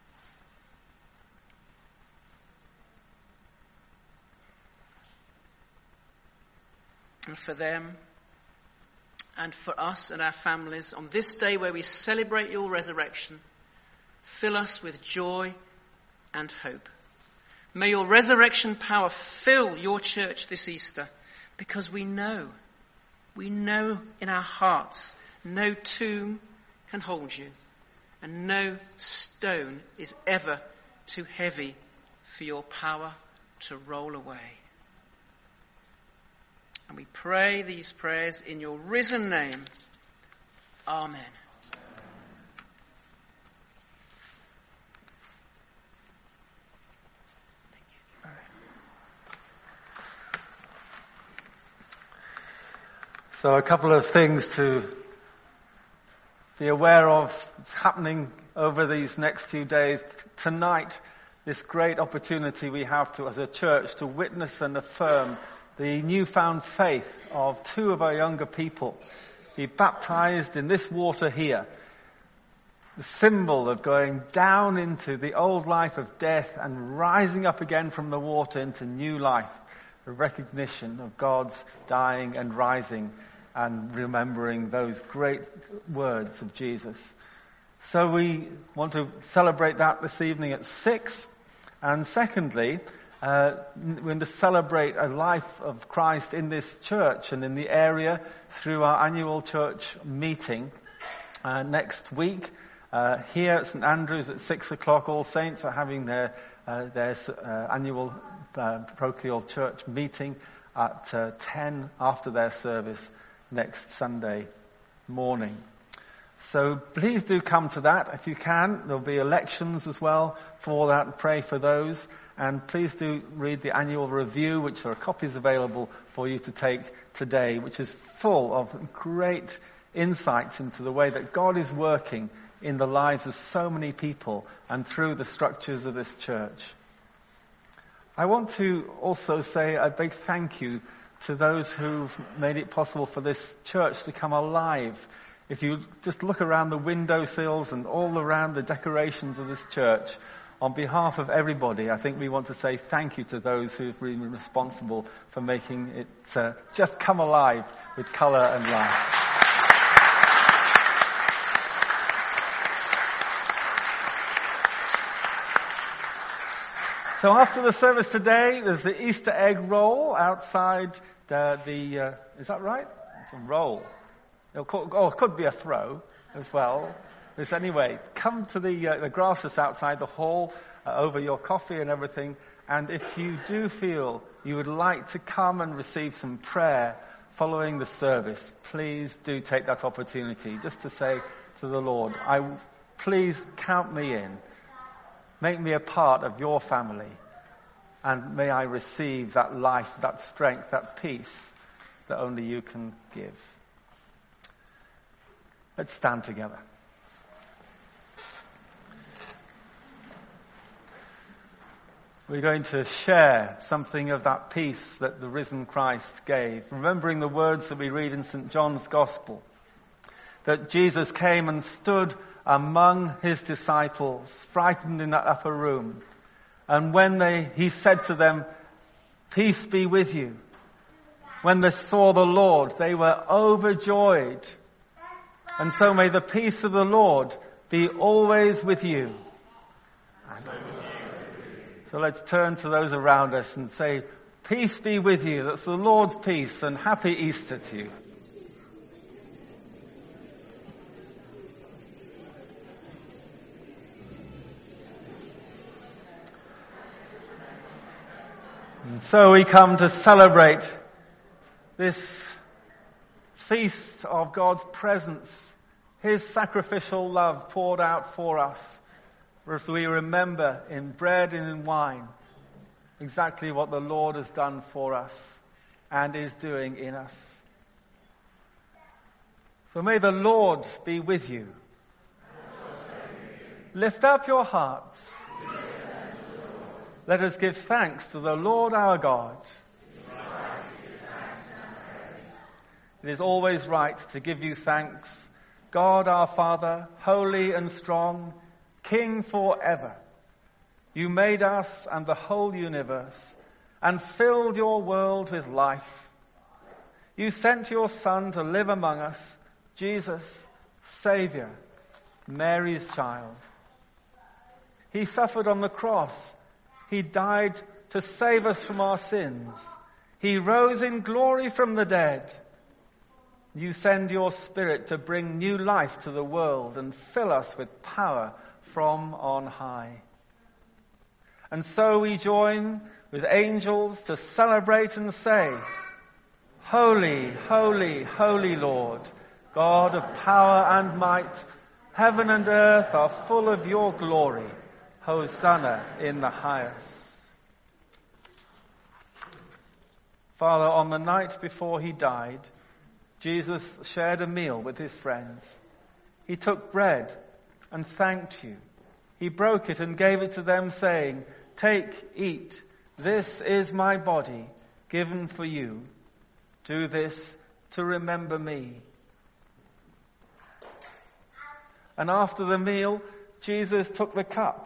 And for them, and for us and our families, on this day where we celebrate your resurrection, fill us with joy and hope. May your resurrection power fill your church this Easter, because we know, we know in our hearts, no tomb can hold you, and no stone is ever too heavy for your power to roll away. And we pray these prayers in your risen name. Amen. So a couple of things to be aware of happening over these next few days. Tonight, this great opportunity we have to, as a church, to witness and affirm the newfound faith of two of our younger people, be baptized in this water here. The symbol of going down into the old life of death and rising up again from the water into new life. A recognition of God's dying and rising and remembering those great words of Jesus. So we want to celebrate that this evening at six. And secondly, Uh, we're going to celebrate a life of Christ in this church and in the area through our annual church meeting uh, next week. Uh, here at St Andrews at six o'clock, All Saints are having their uh, their uh, annual uh, parochial church meeting at uh, ten after their service next Sunday morning. So please do come to that if you can. There'll be elections as well for that. Pray for those. And please do read the annual review, which there are copies available for you to take today, which is full of great insights into the way that God is working in the lives of so many people and through the structures of this church. I want to also say a big thank you to those who've made it possible for this church to come alive. If you just look around the windowsills and all around the decorations of this church, on behalf of everybody, I think we want to say thank you to those who've been responsible for making it uh, just come alive with colour and life. So after the service today, there's the Easter egg roll outside the, the uh, is that right? It's a roll. It'll, oh, it could be a throw as well. But anyway, come to the, uh, the grass that's outside the hall, uh, over your coffee and everything. And if you do feel you would like to come and receive some prayer following the service, please do take that opportunity just to say to the Lord, I, please count me in. Make me a part of your family. And may I receive that life, that strength, that peace that only you can give. Let's stand together. We're going to share something of that peace that the risen Christ gave, remembering the words that we read in Saint John's Gospel, that Jesus came and stood among his disciples, frightened in that upper room. And when they, he said to them, "Peace be with you." When they saw the Lord, they were overjoyed. And so may the peace of the Lord be always with you. Amen. So let's turn to those around us and say, peace be with you. That's the Lord's peace, and happy Easter to you. And so we come to celebrate this feast of God's presence, his sacrificial love poured out for us. As we remember in bread and in wine exactly what the Lord has done for us and is doing in us. So may the Lord be with you. Lift up your hearts. Let us give thanks to the Lord our God. It is always right to give you thanks, God our Father, holy and strong, King forever. You made us and the whole universe and filled your world with life. You sent your Son to live among us, Jesus, Saviour, Mary's child. He suffered on the cross. He died to save us from our sins. He rose in glory from the dead. You send your Spirit to bring new life to the world and fill us with power from on high. And so we join with angels to celebrate and say, Holy, holy, holy Lord, God of power and might, heaven and earth are full of your glory. Hosanna in the highest. Father, on the night before he died, Jesus shared a meal with his friends. He took bread and thanked you. He broke it and gave it to them, saying, Take, eat. This is my body given for you. Do this to remember me. And after the meal, Jesus took the cup.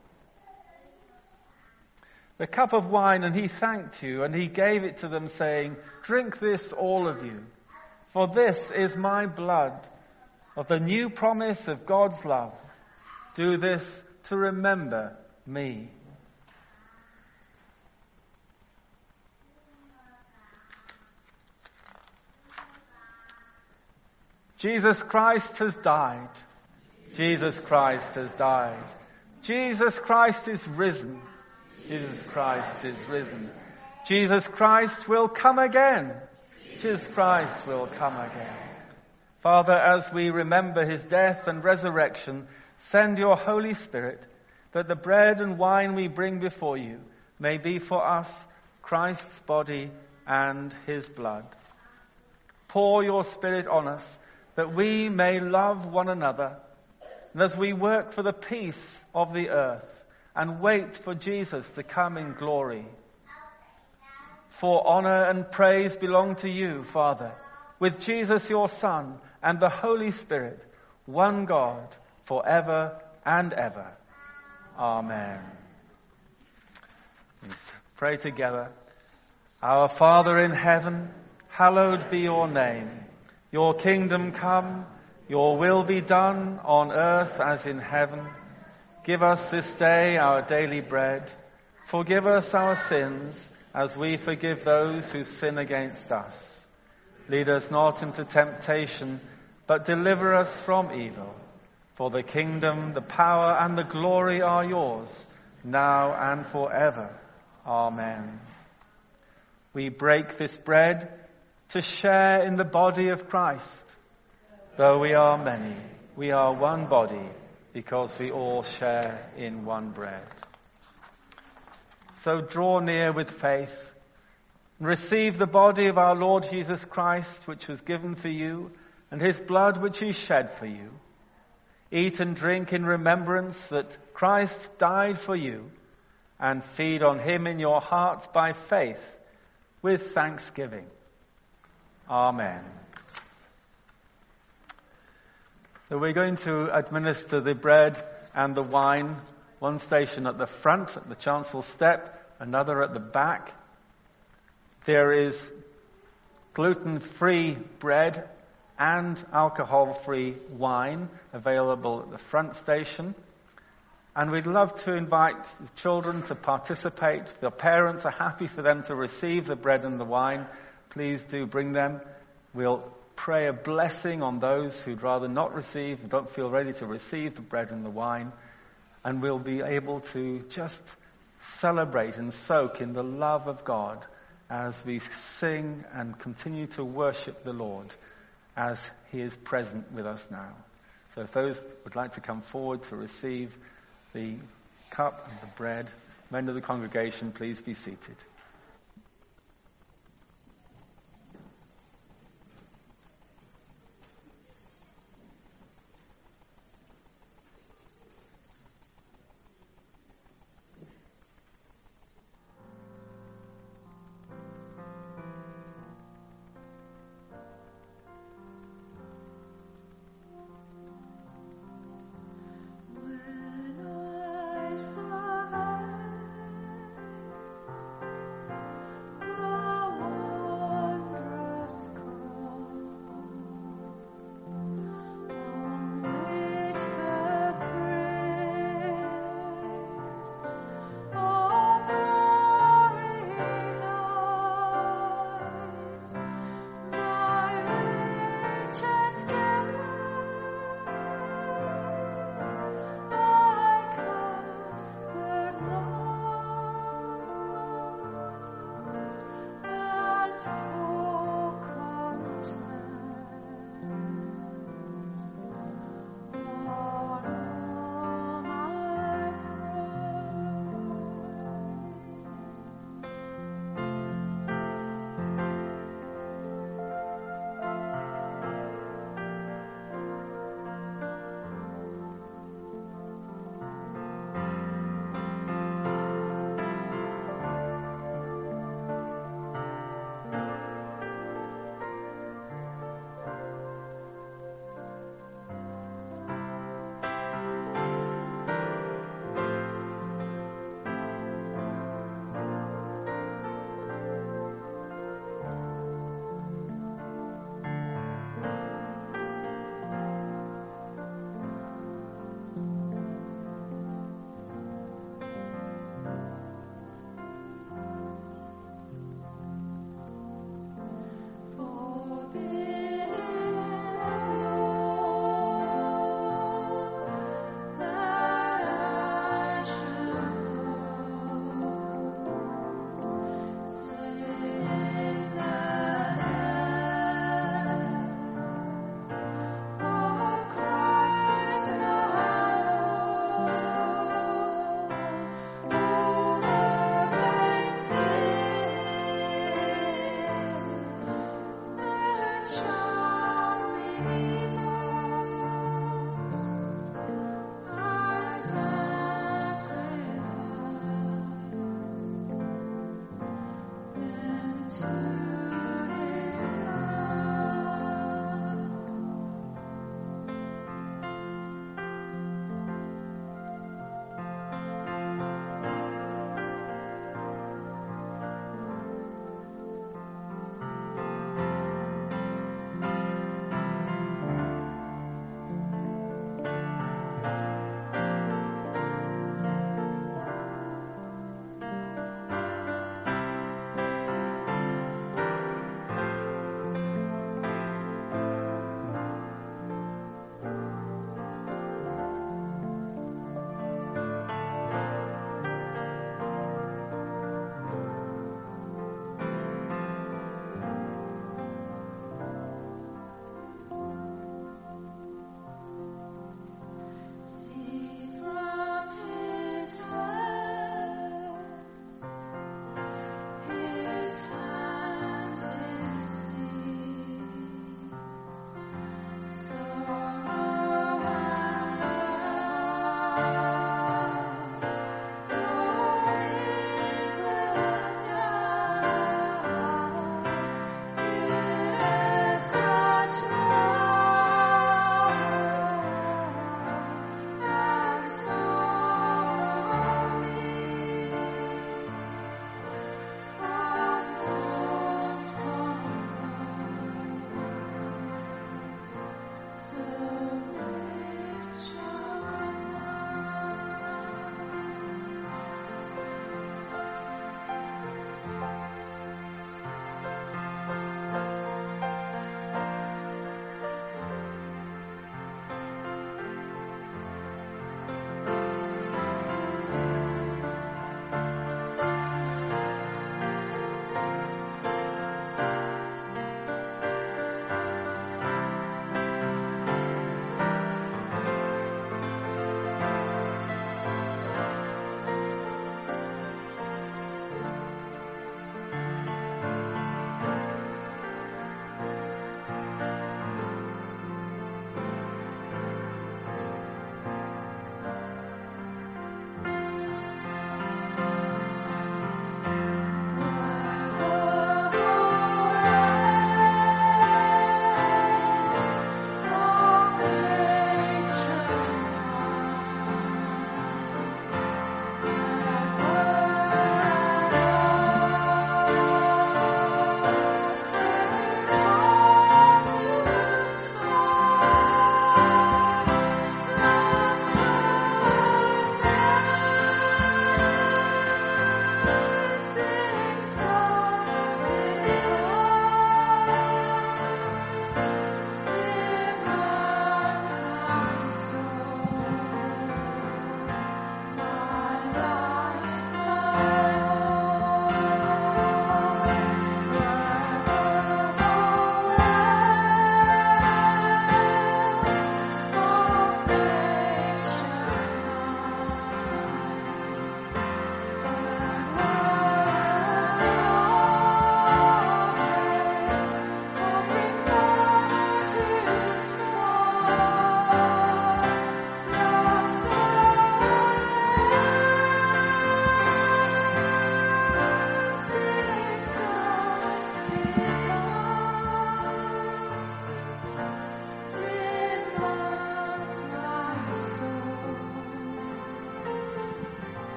The cup of wine, and he thanked you, and he gave it to them, saying, Drink this, all of you, for this is my blood of the new promise of God's love. Do this to remember me. Jesus Christ has died. Jesus Christ has died. Jesus Christ is risen. Jesus Christ is risen. Jesus Christ will come again. Jesus Christ will come again. Father, as we remember his death and resurrection, send your Holy Spirit that the bread and wine we bring before you may be for us Christ's body and his blood. Pour your Spirit on us that we may love one another, and as we work for the peace of the earth and wait for Jesus to come in glory. For honor and praise belong to you, Father, with Jesus your Son and the Holy Spirit, one God, forever and ever. Amen. Let's pray together. Our Father in heaven, hallowed be your name. Your kingdom come, your will be done on earth as in heaven. Give us this day our daily bread. Forgive us our sins as we forgive those who sin against us. Lead us not into temptation, but deliver us from evil. For the kingdom, the power, and the glory are yours, now and forever. Amen. We break this bread to share in the body of Christ. Though we are many, we are one body, because we all share in one bread. So draw near with faith and receive the body of our Lord Jesus Christ, which was given for you, and his blood which he shed for you. Eat and drink in remembrance that Christ died for you, and feed on him in your hearts by faith with thanksgiving. Amen. So we're going to administer the bread and the wine, one station at the front, at the chancel step, another at the back. There is gluten-free bread and alcohol-free wine available at the front station. And we'd love to invite the children to participate. The parents are happy for them to receive the bread and the wine. Please do bring them. We'll pray a blessing on those who'd rather not receive, and don't feel ready to receive the bread and the wine. And we'll be able to just celebrate and soak in the love of God as we sing and continue to worship the Lord as he is present with us now. So if those would like to come forward to receive the cup and the bread, men of the congregation, please be seated.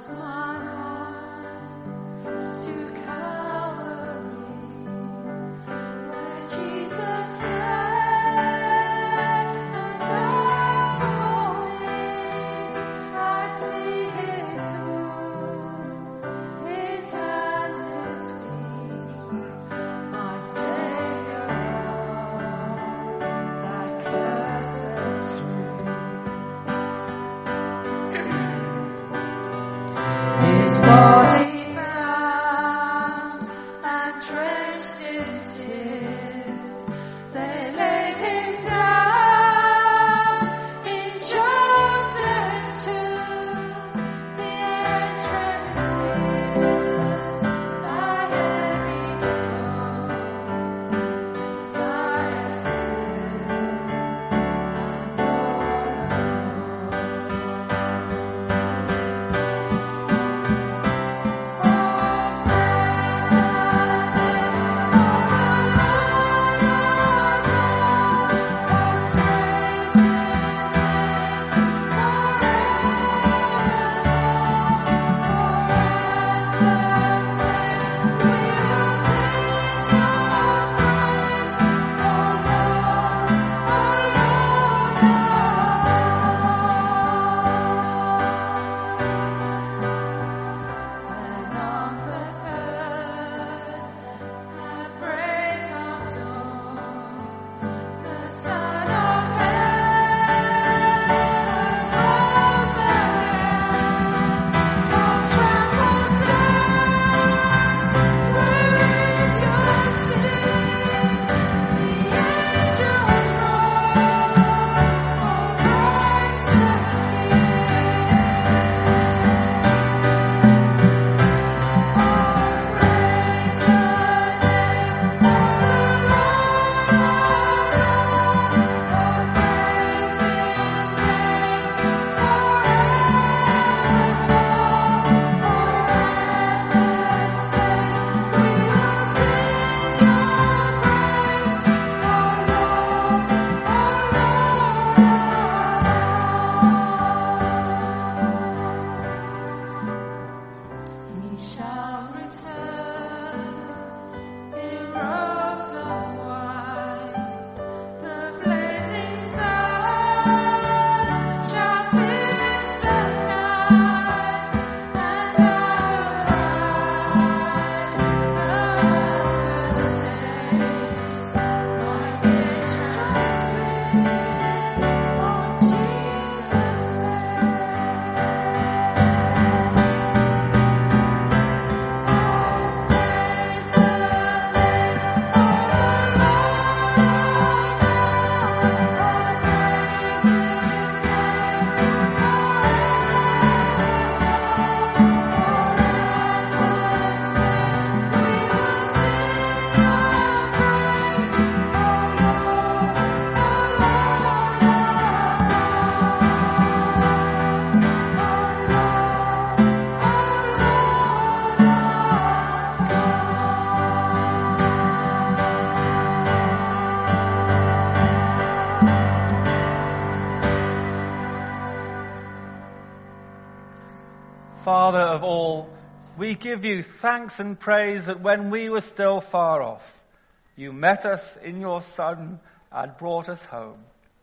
Father of all, we give you thanks and praise that when we were still far off, you met us in your Son and brought us home.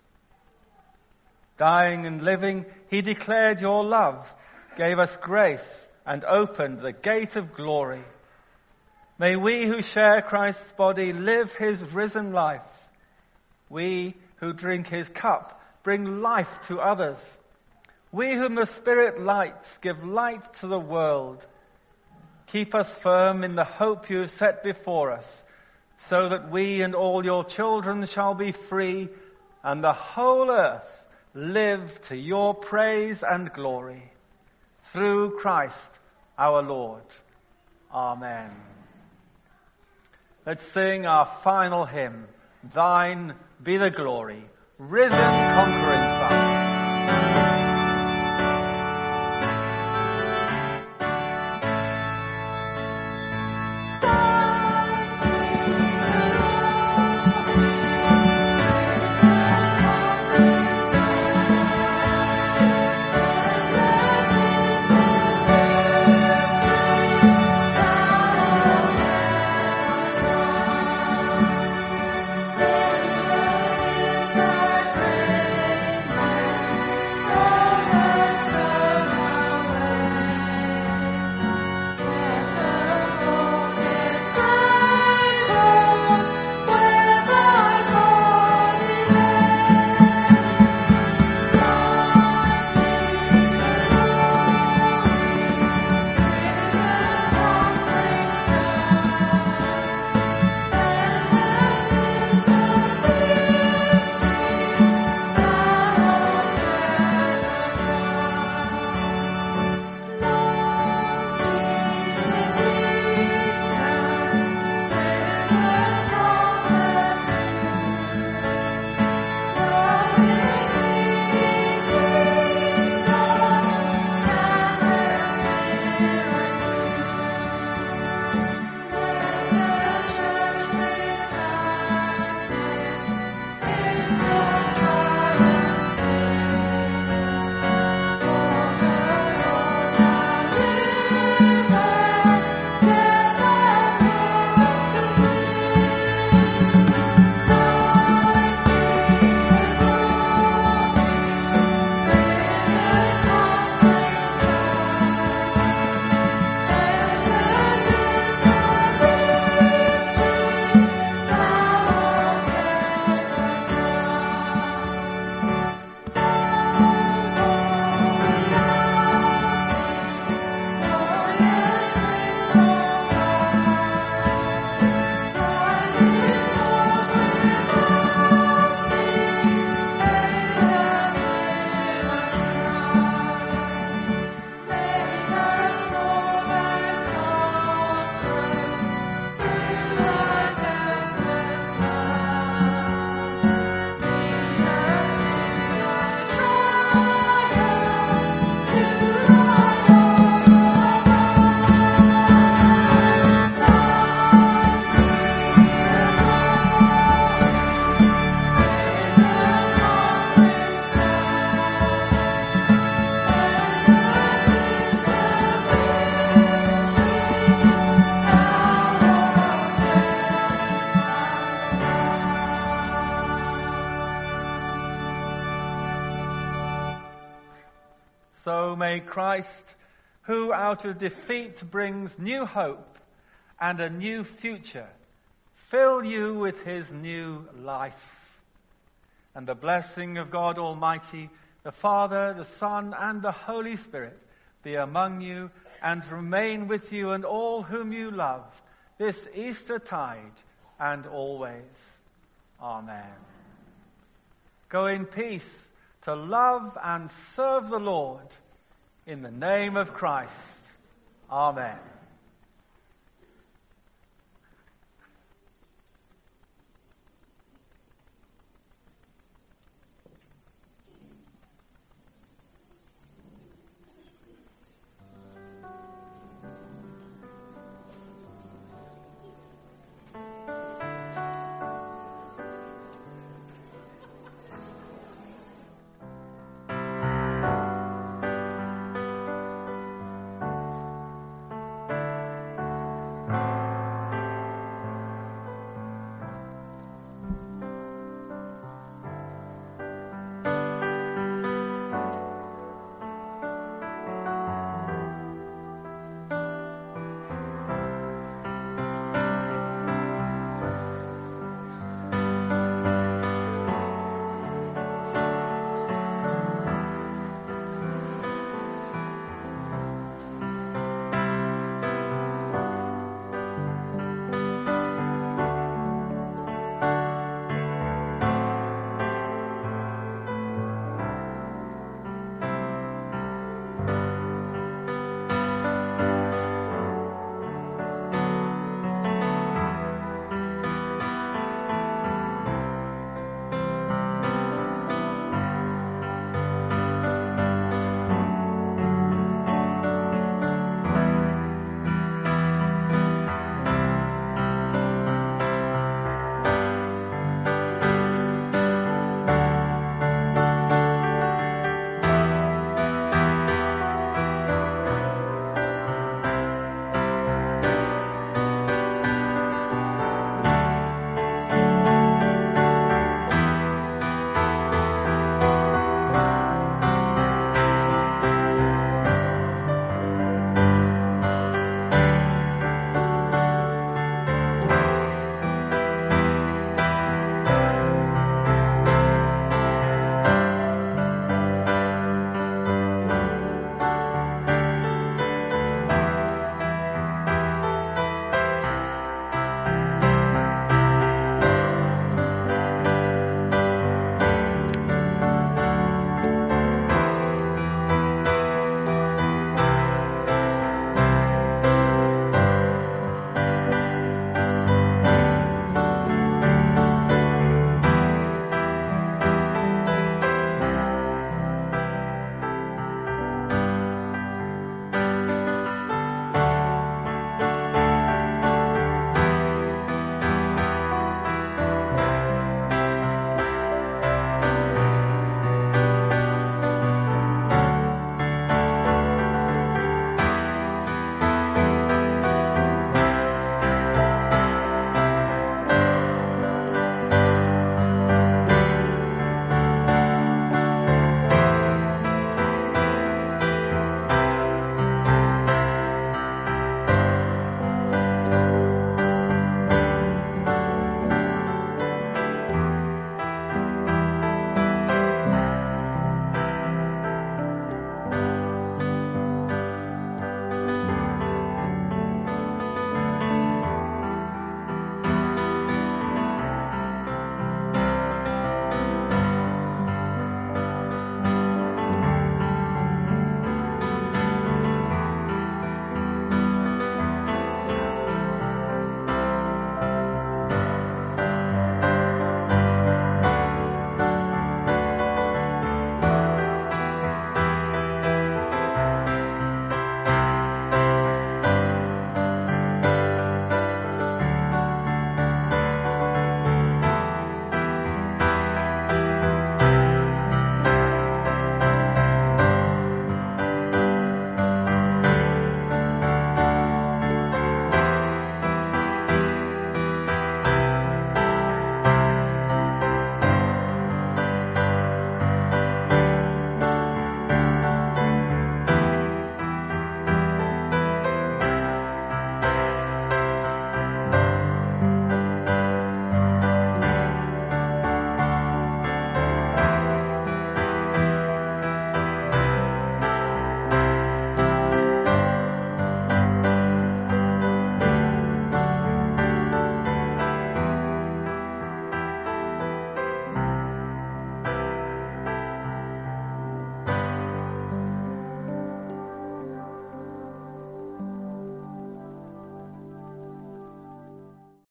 Dying and living, he declared your love, gave us grace, and opened the gate of glory. May we who share Christ's body live his risen life. We who drink his cup bring life to others. We whom the Spirit lights give light to the world. Keep us firm in the hope you have set before us, so that we and all your children shall be free, and the whole earth live to your praise and glory. Through Christ our Lord. Amen. Let's sing our final hymn, Thine Be the Glory, Risen Conquering Son. Thank you. Christ, who out of defeat brings new hope and a new future, fill you with his new life. And the blessing of God Almighty, the Father, the Son, and the Holy Spirit be among you and remain with you and all whom you love this Eastertide and always. Amen. Go in peace to love and serve the Lord in the name of Christ. Amen.